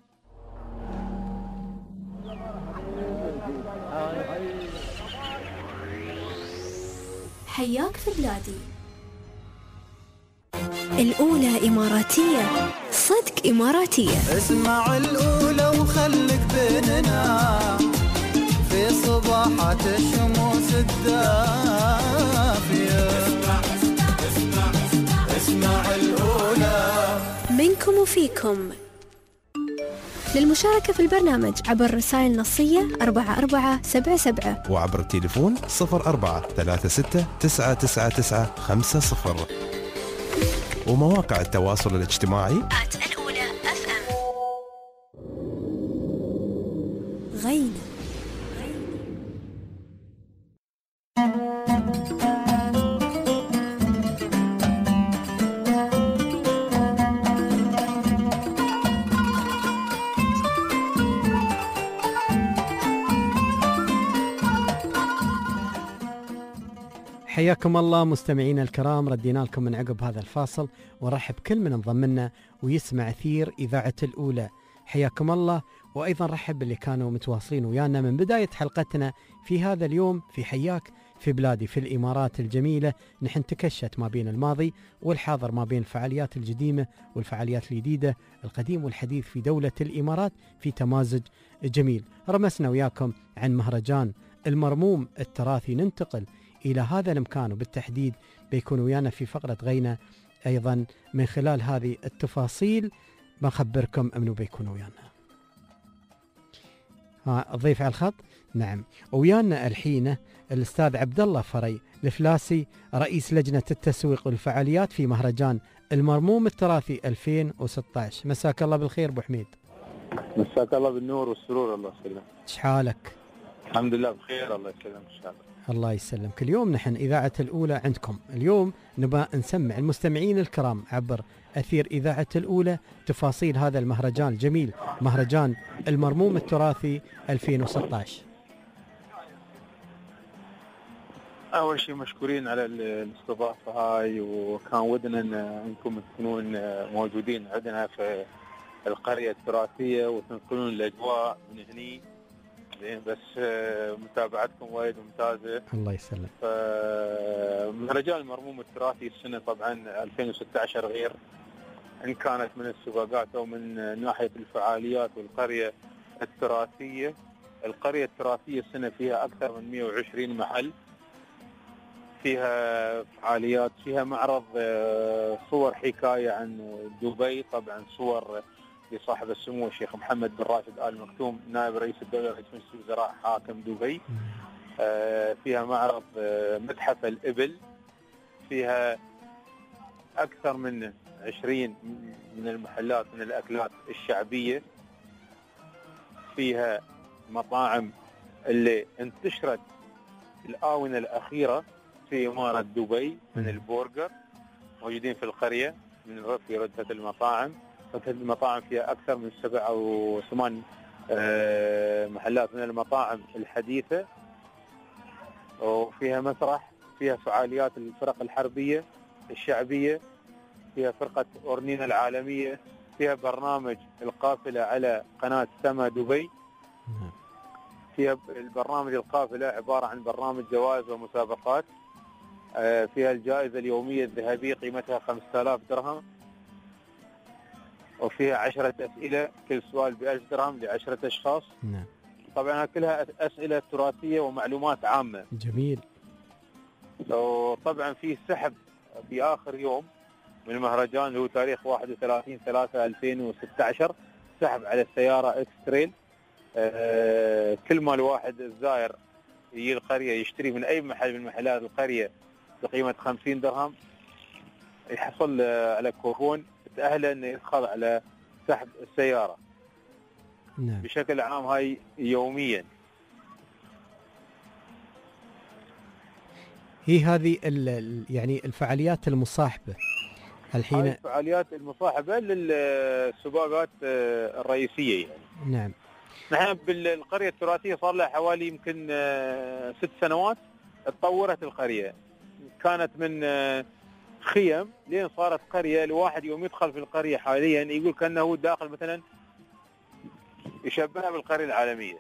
حياك في بلادي. الأولى إماراتية، صدق إماراتية. اسمع الأولى وخلك بيننا في صباحات الشموس الدافية. اسمع اسمع اسمع اسمع, اسمع الأولى منكم وفيكم. للمشاركة في البرنامج عبر رسائل نصية أربعة أربعة سبعة سبعة وعبر التليفون صفر أربعة ثلاثة ستة تسعة تسعة تسعة خمسة صفر ومواقع التواصل الاجتماعي الأولى أف أم. غينة. حياكم الله مستمعينا الكرام، ردينا لكم من عقب هذا الفاصل ونرحب كل من انضم لنا ويسمع أثير إذاعة الأولى. حياكم الله، وأيضا رحب اللي كانوا متواصلين ويانا من بداية حلقتنا في هذا اليوم في حياك في بلادي في الإمارات الجميلة. نحن تكشت ما بين الماضي والحاضر، ما بين الفعاليات القديمة والفعاليات الجديدة، القديم والحديث في دولة الإمارات في تمازج جميل. رمسنا وياكم عن مهرجان المرموم التراثي. ننتقل إلى هذا المكان، وبالتحديد بيكون ويانا في فقرة غينا أيضا من خلال هذه التفاصيل بنخبركم أنه بيكون ويانا. ها الضيف على الخط. نعم، ويانا الحين الأستاذ عبد الله فري الفلاسي، رئيس لجنة التسويق والفعاليات في مهرجان المرموم التراثي ألفين وستة عشر. مساك الله بالخير أبو حميد. مساك الله بالنور والسرور. الله يسلمك. ايش حالك؟ الحمد لله بخير. الله يسلمك ان شاء الله. الله يسلمك. اليوم نحن إذاعة الأولى عندكم، اليوم نبغى نسمع المستمعين الكرام عبر أثير إذاعة الأولى تفاصيل هذا المهرجان الجميل، مهرجان المرموم التراثي ألفين وستة عشر. أول شيء مشكورين على الاستضافة هاي، وكان ودنا أن أنكم تكونون موجودين عندنا في القرية التراثية وتنقلون الأجواء من هني. بس متابعتكم وايد ممتازة. الله يسلم. مهرجان المرموم التراثي السنة طبعا ألفين وستة عشر غير، إن كانت من السباقات أو من ناحية الفعاليات والقرية التراثية. القرية التراثية السنة فيها أكثر من مئة وعشرين محل، فيها فعاليات، فيها معرض صور حكاية عن دبي، طبعا صور لصاحب السمو الشيخ محمد بن راشد آل مكتوم نائب رئيس الدولة رئيس مجلس الوزراء حاكم دبي. فيها معرض متحف الإبل، فيها أكثر من عشرين من المحلات من الأكلات الشعبية، فيها مطاعم اللي انتشرت الآونة الأخيرة في إمارة دبي من البورجر، موجودين في القرية من في ردة المطاعم. ردة المطاعم فيها أكثر من سبع أو ثمان محلات من المطاعم الحديثة، وفيها مسرح، فيها فعاليات الفرق الحربية الشعبية، فيها فرقة أورنينا العالمية، فيها برنامج القافلة على قناة سما دبي. فيها البرنامج القافلة عبارة عن برنامج جوائز ومسابقات، فيها الجائزة اليومية الذهبية قيمتها خمسة آلاف درهم، وفيها عشرة أسئلة كل سؤال بألف درهم لعشرة أشخاص. نعم. طبعا كلها أسئلة تراثية ومعلومات عامة. جميل. وطبعا في سحب في آخر يوم من المهرجان اللي هو تاريخ واحد وثلاثين ثلاثة ألفين وستة عشر، سحب على السيارة إكستريل. آه كل ما الواحد الزائر يجي القرية يشتري من أي محل من محلات القرية بقيمة خمسين درهم، يحصل على كوبون تأهله أنه يدخل على سحب السيارة. نعم. بشكل عام هاي يوميا. هي هذه يعني الفعاليات المصاحبة الحين، هاي الفعاليات المصاحبة للسباقات الرئيسية يعني. نعم. نحن بالقرية التراثية صار لها حوالي يمكن ست سنوات تطورت القرية، كانت من خيم لين صارت قرية. الواحد يوم يدخل في القرية حاليا يقول كأنه داخل مثلا يشبهها بالقرية العالمية.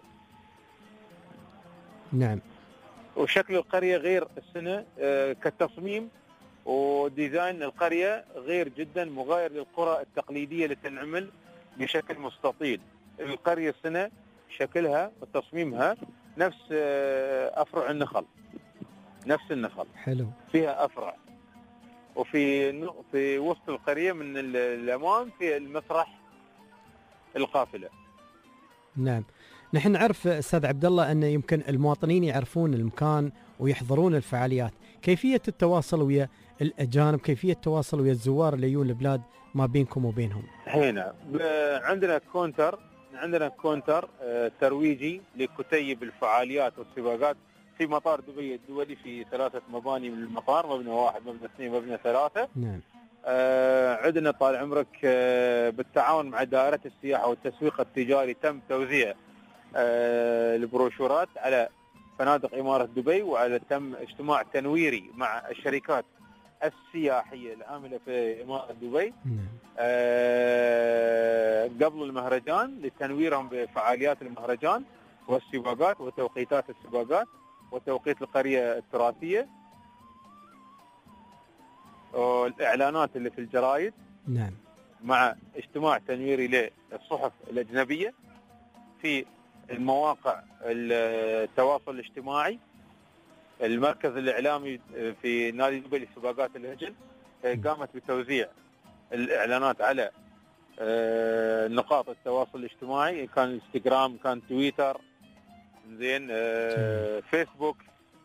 نعم. وشكل القرية غير السنة، كالتصميم وديزاين القرية غير جدا، مغاير للقرى التقليدية اللي تنعمل بشكل مستطيل. القرية السنة شكلها وتصميمها نفس أفرع النخل، نفس النخل. حلو. فيها أفرع، وفي في وسط القرية من الأمام في المسرح القافلة. نعم. نحن نعرف أستاذ عبد الله أن يمكن المواطنين يعرفون المكان ويحضرون الفعاليات، كيفية التواصل ويا الأجانب، كيفية التواصل ويا الزوار اللي يجون البلاد ما بينكم وبينهم؟ هنا عندنا كونتر، عندنا كونتر ترويجي لكتيب الفعاليات والسباقات في مطار دبي الدولي، في ثلاثة مباني من المطار، مبنى واحد، مبنى اثنين، مبنى ثلاثة. نعم. آه عندنا طال عمرك آه بالتعاون مع دائرة السياحة والتسويق التجاري تم توزيع آه البروشورات على فنادق إمارة دبي، وعلى تم اجتماع تنويري مع الشركات السياحية العاملة في إمارة دبي أه قبل المهرجان لتنويرهم بفعاليات المهرجان والسباقات وتوقيتات السباقات وتوقيت القرية التراثية والإعلانات اللي في الجرايد. نعم. مع اجتماع تنويري للصحف الأجنبية في المواقع التواصل الاجتماعي. المركز الإعلامي في نادي دبي لسباقات الهجن قامت بتوزيع الإعلانات على نقاط التواصل الاجتماعي، كان انستغرام، كان تويتر، زين فيسبوك،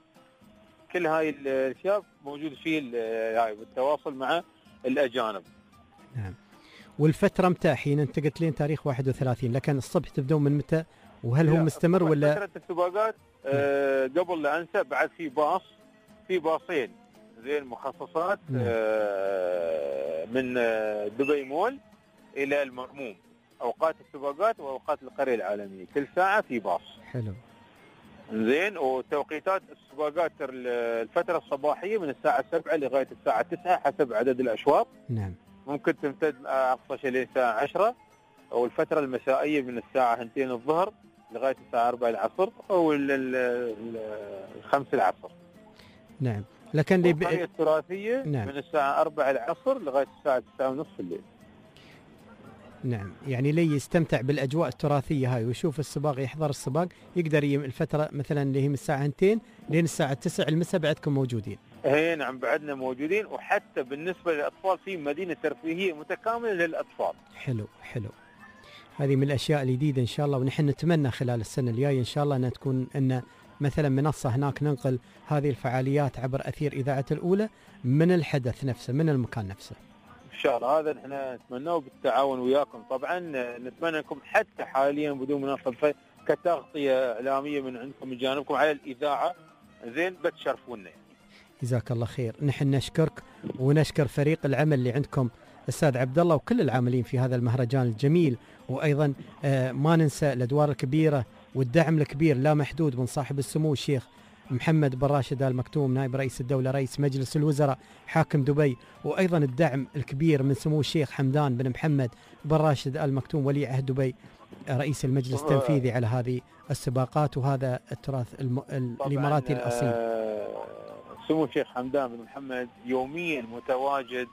كل هاي الاشياء موجود فيه هاي بالتواصل مع الأجانب. نعم. والفترة متى حين انت قلت لي تاريخ واحد وثلاثين، لكن الصبح تبدون من متى وهل هو مستمر ولا؟ فترة السباقات آه قبل لا انسى بعد في باص في باصين زين مخصصات آه من آه دبي مول الى المرموم، اوقات السباقات واوقات القرية العالمية كل ساعة في باص. حلو. زين. وتوقيتات السباقات الفترة الصباحية من الساعة سبعة لغاية الساعة تسعة حسب عدد الاشواط. نعم. ممكن تمتد اقصى شيء للساعة عشرة، او الفترة المسائية من الساعة اثنتين الظهر لغاية الساعة أربعة العصر أو الخمس العصر. نعم. لكن دي القرية التراثية نعم. من الساعة أربعة العصر لغاية الساعة تسعة ونصف الليل. نعم. يعني لي يستمتع بالأجواء التراثية هاي ويشوف السباق، يحضر السباق، يقدر يم الفترة مثلا اللي هي من الساعة اثنتين لين الساعة تسعة المساء بعدكم موجودين. اي نعم بعدنا موجودين، وحتى بالنسبة للأطفال في مدينة ترفيهية متكاملة للأطفال. حلو حلو. هذه من الأشياء الجديدة إن شاء الله، ونحن نتمنى خلال السنة الجاية إن شاء الله أن تكون أن مثلا منصة هناك ننقل هذه الفعاليات عبر أثير إذاعة الأولى من الحدث نفسه، من المكان نفسه. إن شاء الله هذا نحن نتمناه بالتعاون وياكم. طبعا نتمنى لكم حتى حاليا بدون مناقشة كتغطية إعلامية من عندكم من جانبكم على الإذاعة، زين بتشرفونا يعني. جزاك الله خير. نحن نشكرك ونشكر فريق العمل اللي عندكم أستاذ عبد الله وكل العاملين في هذا المهرجان الجميل، وأيضا آه ما ننسى الأدوار الكبيرة والدعم الكبير لا محدود من صاحب السمو الشيخ محمد بن راشد آل مكتوم نائب رئيس الدولة رئيس مجلس الوزراء حاكم دبي، وأيضا الدعم الكبير من سمو الشيخ حمدان بن محمد بن راشد آل مكتوم ولي عهد دبي رئيس المجلس التنفيذي على هذه السباقات وهذا التراث الم... الإماراتي الأصيل. سمو الشيخ حمدان بن محمد يوميا متواجد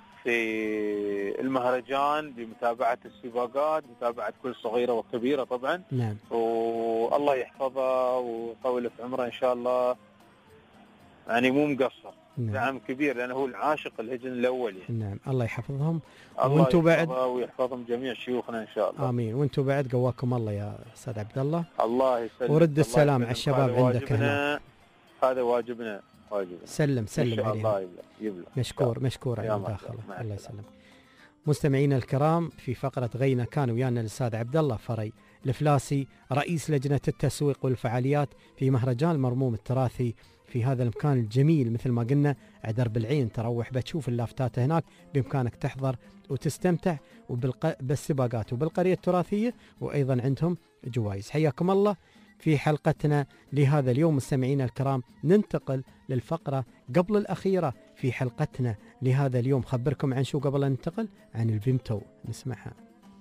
في المهرجان بمتابعة السباقات، متابعة كل صغيرة وكبيرة طبعا. نعم. والله يحفظه ويطول في عمره إن شاء الله، يعني مو مقصر. نعم. دعم كبير لأنه هو العاشق الهجن الأول يعني. نعم. الله يحفظهم. الله وانتم بعد ويحفظهم جميع شيوخنا إن شاء الله. آمين. وانتم بعد قواكم الله يا أستاذ عبد الله. الله يسلمك. ورد السلام على الشباب عندك هنا. هذا واجبنا. واجبنا. سلم سلم إن شاء الله يبلغ. مشكور مشكور على المداخلة. الله يسلمك. مستمعينا الكرام، في فقرة غينا كان ويانا الأستاذ عبد الله فري الفلاسي رئيس لجنة التسويق والفعاليات في مهرجان المرموم التراثي في هذا المكان الجميل. مثل ما قلنا عدر بالعين، تروح بتشوف اللافتات هناك، بإمكانك تحضر وتستمتع وبالق... بالسباقات وبالقرية التراثية، وأيضا عندهم جوائز. حياكم الله في حلقتنا لهذا اليوم. مستمعينا الكرام، ننتقل للفقرة قبل الأخيرة في حلقتنا لهذا اليوم. خبركم عن شو قبل أن ننتقل؟ عن الفيمتو، نسمعها.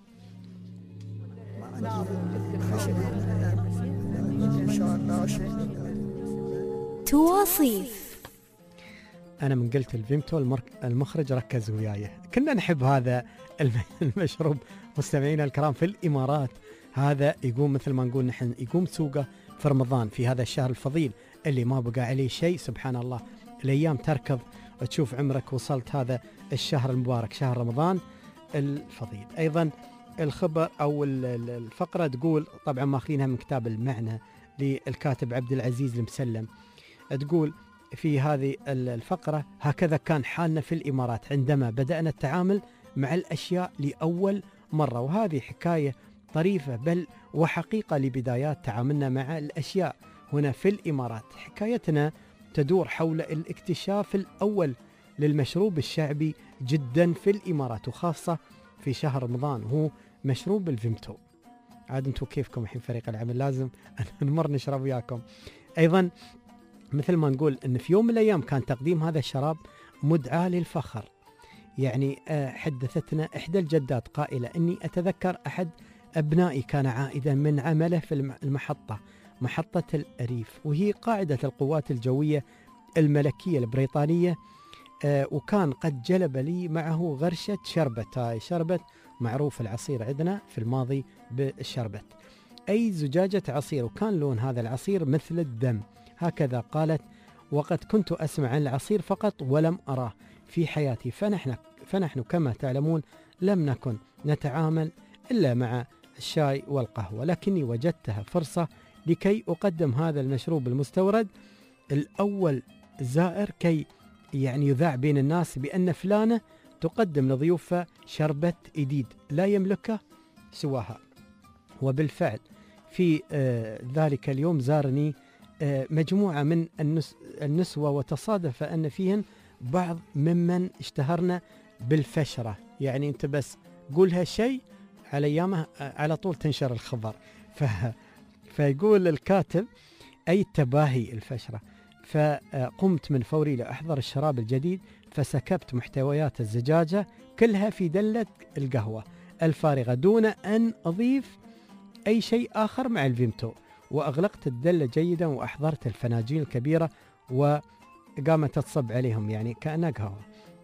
تواصيف. أنا من قلت الفيمتو المخرج ركز وياي. كنا نحب هذا المشروب مستمعينا الكرام في الإمارات. هذا يقوم مثل ما نقول نحن يقوم سوقه في رمضان في هذا الشهر الفضيل اللي ما بقى عليه شيء. سبحان الله الأيام تركض وتشوف عمرك وصلت هذا الشهر المبارك شهر رمضان الفضيل. أيضا الخبر أو الفقرة تقول، طبعا ماخذينها من كتاب المعنى للكاتب عبد العزيز المسلم، تقول في هذه الفقرة: هكذا كان حالنا في الإمارات عندما بدأنا التعامل مع الأشياء لأول مرة. وهذه حكاية طريفة بل وحقيقة لبدايات تعاملنا مع الأشياء هنا في الإمارات. حكايتنا تدور حول الاكتشاف الأول للمشروب الشعبي جدا في الإمارات وخاصة في شهر رمضان، هو مشروب الفيمتو. عاد انتم كيفكم الحين فريق العمل؟ لازم نمر نشرب وياكم. أيضا مثل ما نقول أن في يوم من الأيام كان تقديم هذا الشراب مدعاة للفخر. يعني حدثتنا إحدى الجدات قائلة أني أتذكر أحد أبنائي كان عائدا من عمله في المحطة، محطة الأريف، وهي قاعدة القوات الجوية الملكية البريطانية، وكان قد جلب لي معه غرشة شربت. هاي شربت معروف العصير عندنا في الماضي بالشربت، أي زجاجة عصير، وكان لون هذا العصير مثل الدم هكذا قالت. وقد كنت أسمع عن العصير فقط ولم أراه في حياتي، فنحن, فنحن كما تعلمون لم نكن نتعامل إلا مع الشاي والقهوة، لكني وجدتها فرصة لكي أقدم هذا المشروب المستورد الأول زائر، كي يعني يذاع بين الناس بأن فلانة تقدم لضيوفها شربة جديد لا يملكه سواها. وبالفعل في آه ذلك اليوم زارني آه مجموعة من النس النسوة، وتصادف أن فيهن بعض ممن اشتهرنا بالفشرة. يعني أنت بس قولها شيء على أيامه على طول تنشر الخبر. ف... فيقول الكاتب أي تباهي الفشرة. فقمت من فوري لأحضر الشراب الجديد، فسكبت محتويات الزجاجة كلها في دلة القهوة الفارغة دون أن أضيف أي شيء آخر مع الفيمتو، وأغلقت الدلة جيدا وأحضرت الفناجيل الكبيرة وقامت تصب عليهم يعني كأنها قهوة،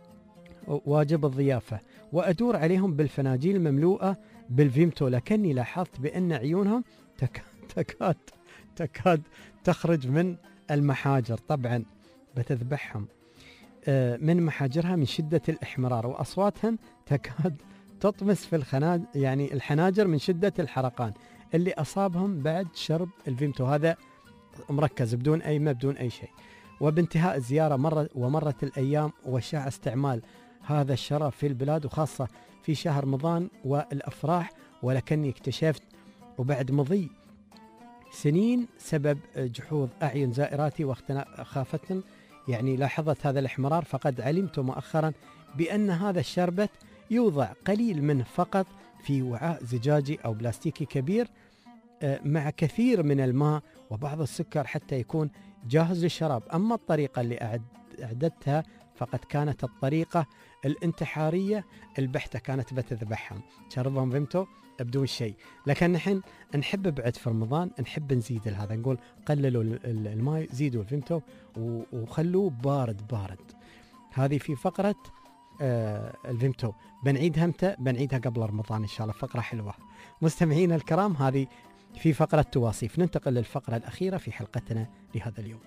واجب الضيافة، وأدور عليهم بالفناجيل المملوءة بالفيمتو، لكني لاحظت بأن عيونهم تكاد تكاد تكاد تخرج من المحاجر، طبعا بتذبحهم من محاجرها من شدة الإحمرار، وأصواتهم تكاد تطمس في الخناج يعني الحناجر من شدة الحرقان اللي أصابهم بعد شرب الفيمتو هذا مركز بدون أي ما بدون أي شيء. وبانتهاء الزيارة مرة ومرت الأيام وشاع استعمال هذا الشراب في البلاد، وخاصة في شهر رمضان والأفراح، ولكني اكتشفت وبعد مضي سنين سبب جحوظ أعين زائراتي وخافتن يعني لاحظت هذا الاحمرار، فقد علمت مؤخرا بأن هذا الشربت يوضع قليل منه فقط في وعاء زجاجي أو بلاستيكي كبير مع كثير من الماء وبعض السكر حتى يكون جاهز للشراب. أما الطريقة اللي أعددتها فقد كانت الطريقة الانتحارية البحتة، كانت بتذبحهم، شربهم فيمتو بدون شيء. لكن نحن نحب بعد في رمضان نحب نزيد هذا، نقول قللوا الماء زيدوا الفيمتو وخلوه بارد بارد. هذه في فقرة آه الفيمتو، بنعيدها متى؟ بنعيدها قبل رمضان إن شاء الله، فقرة حلوة. مستمعين الكرام هذه في فقرة تواصيف. ننتقل للفقرة الأخيرة في حلقتنا لهذا اليوم.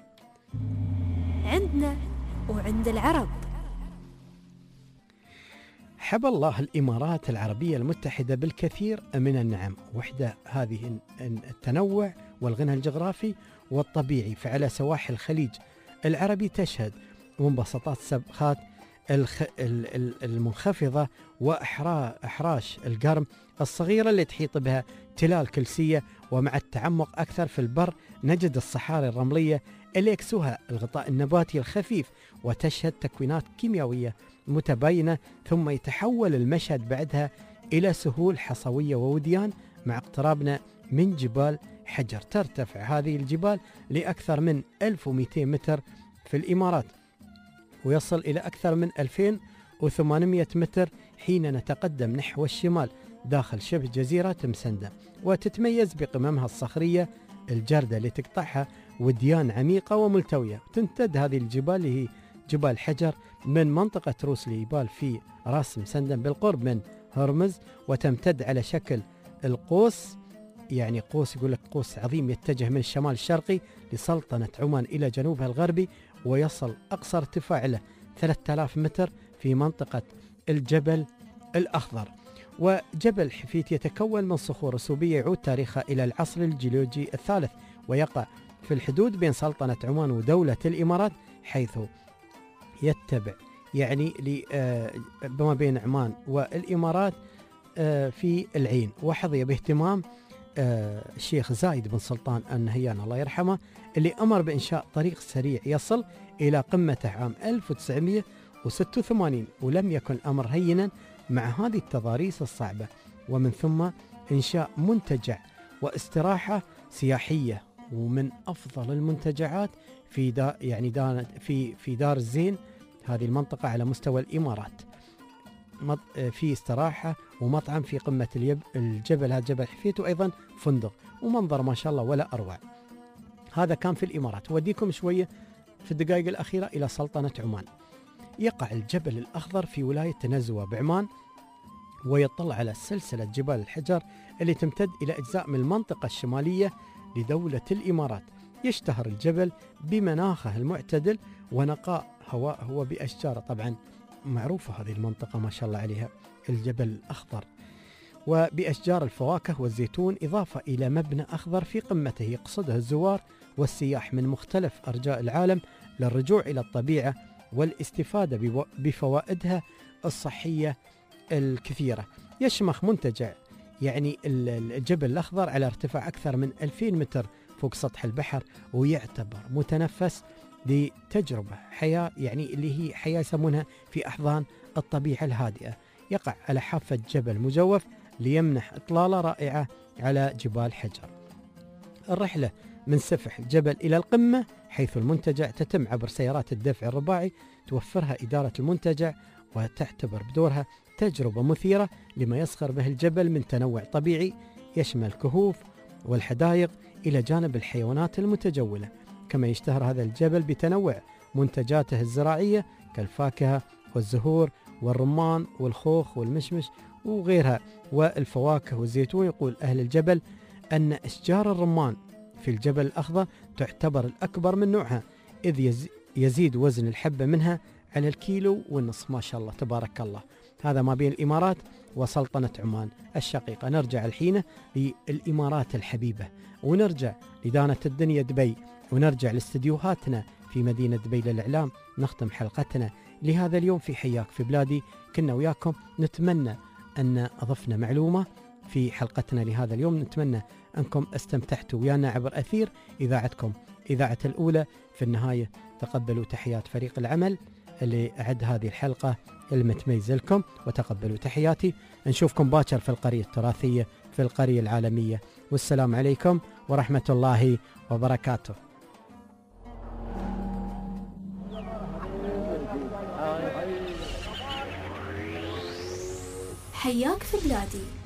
عندنا وعند العرب. حب الله الإمارات العربية المتحدة بالكثير من النعم، وحدة هذه التنوع والغنى الجغرافي والطبيعي. فعلى سواحل الخليج العربي تشهد منبسطات سبخات الخ... المنخفضة وأحراش القرم الصغيرة اللي تحيط بها تلال كلسية، ومع التعمق أكثر في البر نجد الصحاري الرملية اللي يكسوها الغطاء النباتي الخفيف، وتشهد تكوينات كيميائية متباينة، ثم يتحول المشهد بعدها إلى سهول حصوية ووديان مع اقترابنا من جبال حجر. ترتفع هذه الجبال لأكثر من ألف ومئتين متر في الإمارات، ويصل إلى أكثر من ألفين وثمانمئة متر حين نتقدم نحو الشمال داخل شبه جزيرة مسندة، وتتميز بقممها الصخرية الجردة اللي تقطعها وديان عميقة وملتوية. تمتد هذه الجبال اللي هي جبال حجر من منطقة روس ليبال في راس مسندم بالقرب من هرمز، وتمتد على شكل القوس، يعني قوس يقول لك قوس عظيم يتجه من الشمال الشرقي لسلطنة عمان إلى جنوبها الغربي، ويصل أقصى ارتفاع له ثلاثة آلاف متر في منطقة الجبل الأخضر. وجبل حفيت يتكون من صخور رسوبية يعود تاريخها إلى العصر الجيولوجي الثالث، ويقع في الحدود بين سلطنة عمان ودولة الإمارات، حيث يتبع يعني بما بين عمان والإمارات في العين. وحظي باهتمام الشيخ زايد بن سلطان النهيان الله يرحمه، اللي أمر بإنشاء طريق سريع يصل إلى قمته عام ألف وتسعمئة وستة وثمانين، ولم يكن الأمر هينا مع هذه التضاريس الصعبة. ومن ثم إنشاء منتجع واستراحة سياحية ومن أفضل المنتجعات في دا يعني دا في في دار الزين، هذه المنطقة على مستوى الإمارات. في استراحة ومطعم في قمة اليب الجبل، هذا جبل حفيت، وأيضا فندق ومنظر ما شاء الله ولا أروع. هذا كان في الإمارات. وديكم شوية في الدقائق الأخيرة إلى سلطنة عمان. يقع الجبل الأخضر في ولاية نزوة بعمان، ويطلع على سلسلة جبال الحجر اللي تمتد إلى أجزاء من المنطقة الشمالية لدولة الإمارات. يشتهر الجبل بمناخه المعتدل ونقاء هواءه وبأشجاره، طبعا معروفة هذه المنطقة ما شاء الله عليها الجبل الأخضر، وبأشجار الفواكه والزيتون، إضافة إلى مبنى أخضر في قمته يقصده الزوار والسياح من مختلف أرجاء العالم للرجوع إلى الطبيعة والاستفادة بفوائدها الصحية الكثيرة. يشمخ منتجع يعني الجبل الأخضر على ارتفاع أكثر من ألفين متر فوق سطح البحر، ويعتبر متنفس لتجربة حياة، يعني اللي هي حياة يسمونها في أحضان الطبيعة الهادئة. يقع على حافة جبل مجوف ليمنح إطلالة رائعة على جبال حجر. الرحلة من سفح الجبل إلى القمة حيث المنتجع تتم عبر سيارات الدفع الرباعي توفرها إدارة المنتجع، وتعتبر بدورها تجربة مثيرة لما يصخر به الجبل من تنوع طبيعي يشمل الكهوف والحدائق إلى جانب الحيوانات المتجولة. كما يشتهر هذا الجبل بتنوع منتجاته الزراعية كالفاكهة والزهور والرمان والخوخ والمشمش وغيرها والفواكه والزيتون. يقول أهل الجبل أن أشجار الرمان في الجبل الأخضر تعتبر الأكبر من نوعها، إذ يزيد وزن الحبة منها على الكيلو والنصف. ما شاء الله تبارك الله. هذا ما بين الإمارات وسلطنة عمان الشقيقة. نرجع الحين للإمارات الحبيبة، ونرجع لدانة الدنيا دبي، ونرجع لاستديوهاتنا في مدينة دبي للإعلام. نختم حلقتنا لهذا اليوم في حياك في بلادي. كنا وياكم نتمنى أن أضفنا معلومة في حلقتنا لهذا اليوم. نتمنى أنكم استمتعتوا ويانا عبر أثير إذاعتكم إذاعة الأولى. في النهاية تقبلوا تحيات فريق العمل اللي أعد هذه الحلقة المتميزة لكم، وتقبلوا تحياتي. نشوفكم باكر في القرية التراثية في القرية العالمية، والسلام عليكم ورحمة الله وبركاته. حياك في بلادي.